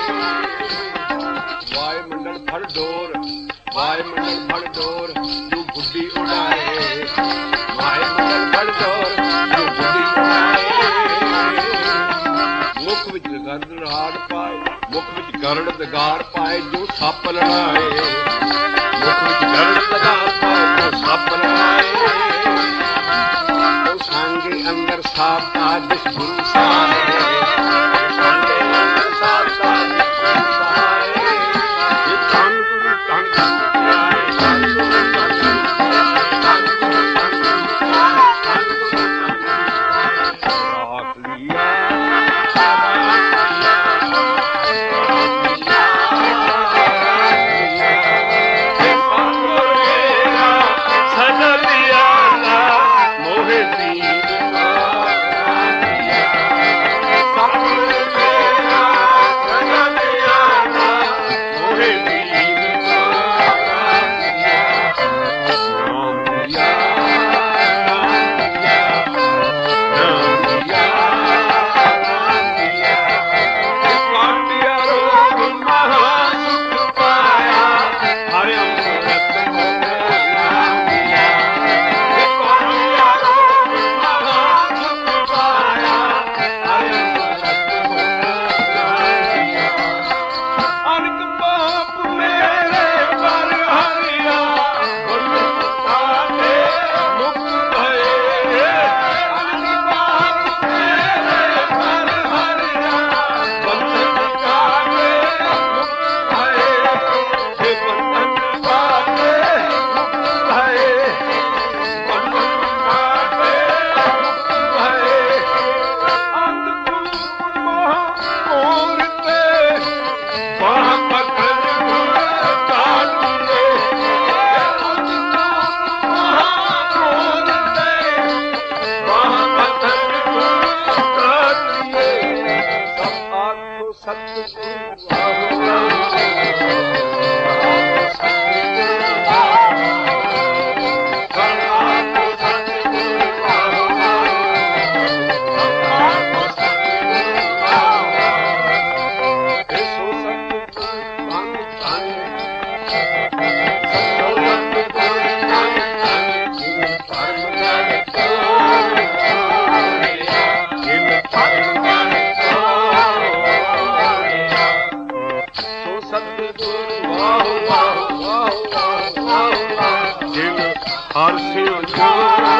ਵਾਯ ਮੰਡਲ ਫੜ ਡੋਰ, ਵਾਯ ਮੰਡਲ ਫੜ ਡੋਰ ਜੋ ਗੁੱਡੀ ਉਡਾਏ, ਵਾਯ ਮੰਡਲ ਫੜ ਡੋਰ ਜੋ ਗੁੱਡੀ ਉਡਾਏ, ਮੁੱਖ ਵਿੱਚ ਗਰਦ ਰਾੜ ਪਾਏ, ਮੁੱਖ ਵਿੱਚ ਗਰੜ ਦਗਾਰ ਪਾਏ ਜੋ ਸੱਪ ਲੜਾਏ, ਮੁੱਖ ਵਿੱਚ ਗਰੜ ਦਗਾਰ ਪਾਏ ਜੋ ਸੱਪ ਲੜਾਏ, ਉਹ ਸਾਂਗੇ ਅੰਦਰ ਸਾਧ ਦਾ ਜਿਸ ਗੁਰੂ ਸਹਾਏ, ਸਾਂਗੇ ਅੰਦਰ ਸਾਧ ਦਾ ਜਿਸ ਗੁਰੂ ਸਹਾਏ, ਇਹ ਧੰਨ ਗੁਰੂ, ਧੰਨ ਗੁਰੂ ਪਿਆਰੇ, ਧੰਨ ਗੁਰੂ, ਧੰਨ ਗੁਰੂ ਪਿਆਰੇ, ਧੰਨ ਗੁਰੂ, ਧੰਨ ਗੁਰੂ ਪਿਆਰੇ, ਧੰਨ ਗੁਰੂ, ਧੰਨ ਗੁਰੂ ਰਾਖ ਲਿਆ, ਰਾਖ ਲਿਆ, ਖਾਲਸਿਓ ਜੋ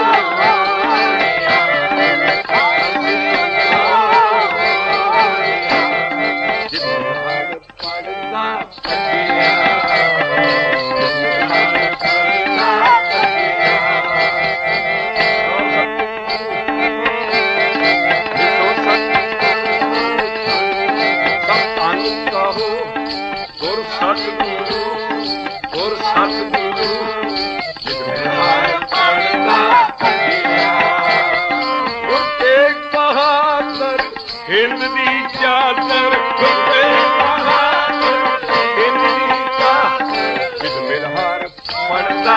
ਹਿੰਦ ਦੀ ਚਾਦਰ ਕੁੱਤੇ ਹਿੰਦ ਦੀ ਚਾਦਰ ਜਿਤ ਮਿਲਹਾਰ ਪੜਦਾ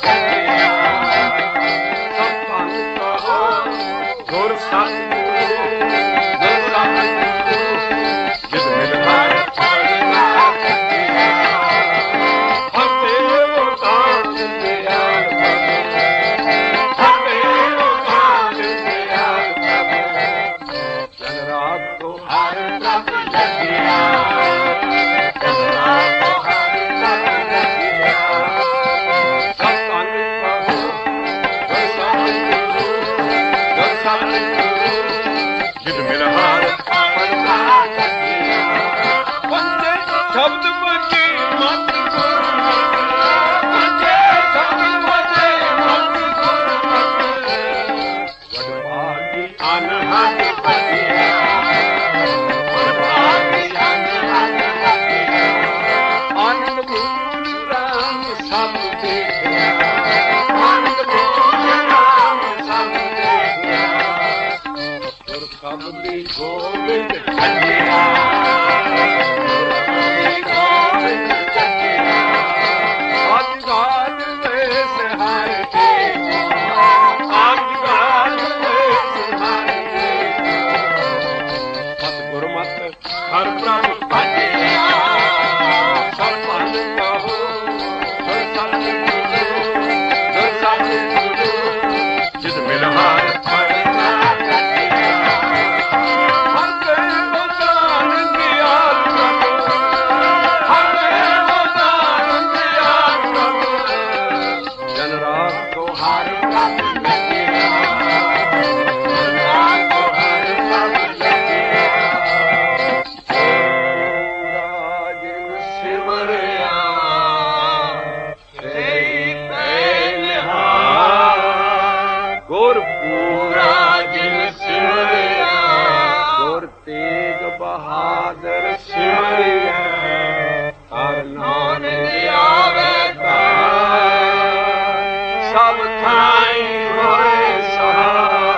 ਸਭ ਧਨ ਕਹੋ ਗੁਰ ਸਤਿਗੁਰੂ ਗੁਰ ਸਤਿਗੁਰੂ ਜਿਤ ਮਿਲਹਾਰ ਪੜਦਾ ਹਤੇ ਉਹ ਤਾਂ ਦਿਆਲ ਹਤੇ ਉਹ ਤਾਂ ਦਿਆਲ ਜਨ ਰਾਤ ਕੋ ਹਰ ਰਬ ਲੱਗਿਆ ਜਨ ਰਾਤ ਕੋ ਹਰ ਰਬ ਲੱਗਿਆ ਸਭ ਧਨ ਕਹੋ ਗੁਰ ਸਤਿਗੁਰੂ ਗੁਰ ਸਤਿਗੁਰੂ ਜਿਤ ਮਿਲਹਾਰ ਪੜਦਾ ਲੱਗਿਆ ਪੰਜੇ ਸ਼ਬਦ ਬਚੇ ਮਤ ਗੁਰ ਪੰਜੇ ਸ਼ਬਦ ਬਚੇ ਮਤ ਗੁਰ ਵਡਭਾਗੀ ਅਨਹਦ ਬਚਿਆ ਵਡਭਾਗੀ ਅਨਹਦ ਬਚਿਆ ਆਨੰਦ ਗੁਰੂ ਰਾਮ ਸਭ ਦੇਖਿਆ ਆਨੰਦ ਗੁਰੂ ਰਾਮ ਸਭ ਦੇਖਿਆ ਗੁਰ ਕਬਲੀ ਗੋਬਿੰਦ ਕੱਢਿਆ ਗੁਰ ਕਬਲੀ ਗੋਬਿੰਦ ਕੱਢਿਆ ਅੱਜ ਗਾਲ ਵੇਸ ਹਰ ਕੇ ਅੱਜ ਗਾਲ ਵੇਸ ਹਰ ਕੇ ਸਤ ਗੁਰਮਤਿ ਹਰ ਪ੍ਰਭ ਭਜਿਆ ਸਭ ਭਜ ਕਹੋ ਗੁਰ ਸਤਿਗੁਰੂ ਗੁਰ ਸਤਿਗੁਰੂ ਜਿਤ ਮਿਲਹਾਰ ਪੜਦਾ ਲੱਗਿਆ ਹਰੇ ਬਦਾਨ ਦਿਆਲ ਪ੍ਰਭ ਹਰੇ ਬਦਾਨ ਦਿਆਲ ਪ੍ਰਭ ਜਨ ਰਾਤ ਕੋ ਹਰ ਪ੍ਰਭ ਲੱਗਿਆ ਜਨ ਰਾਤ ਕੋ ਹਰ ਪ੍ਰਭ ਲੱਗਿਆ ਰਾਜਨ ਸਿਮਰਿਆ ਸਈ ਪਹਿਲਹਾਰ ਗੁਰ ਪੂਰਾ ਜਿਨ ਸਿਮਰਿਆ ਗੁਰ ਤੇਗ ਬਹਾਦਰ ਸਿਮਰਿਆ ਹਰ ਨਾਨਕ ਆਵੇ ਤਾਂ ਸਭ ਥਾਈ ਹੋਏ ਸਹਾਰ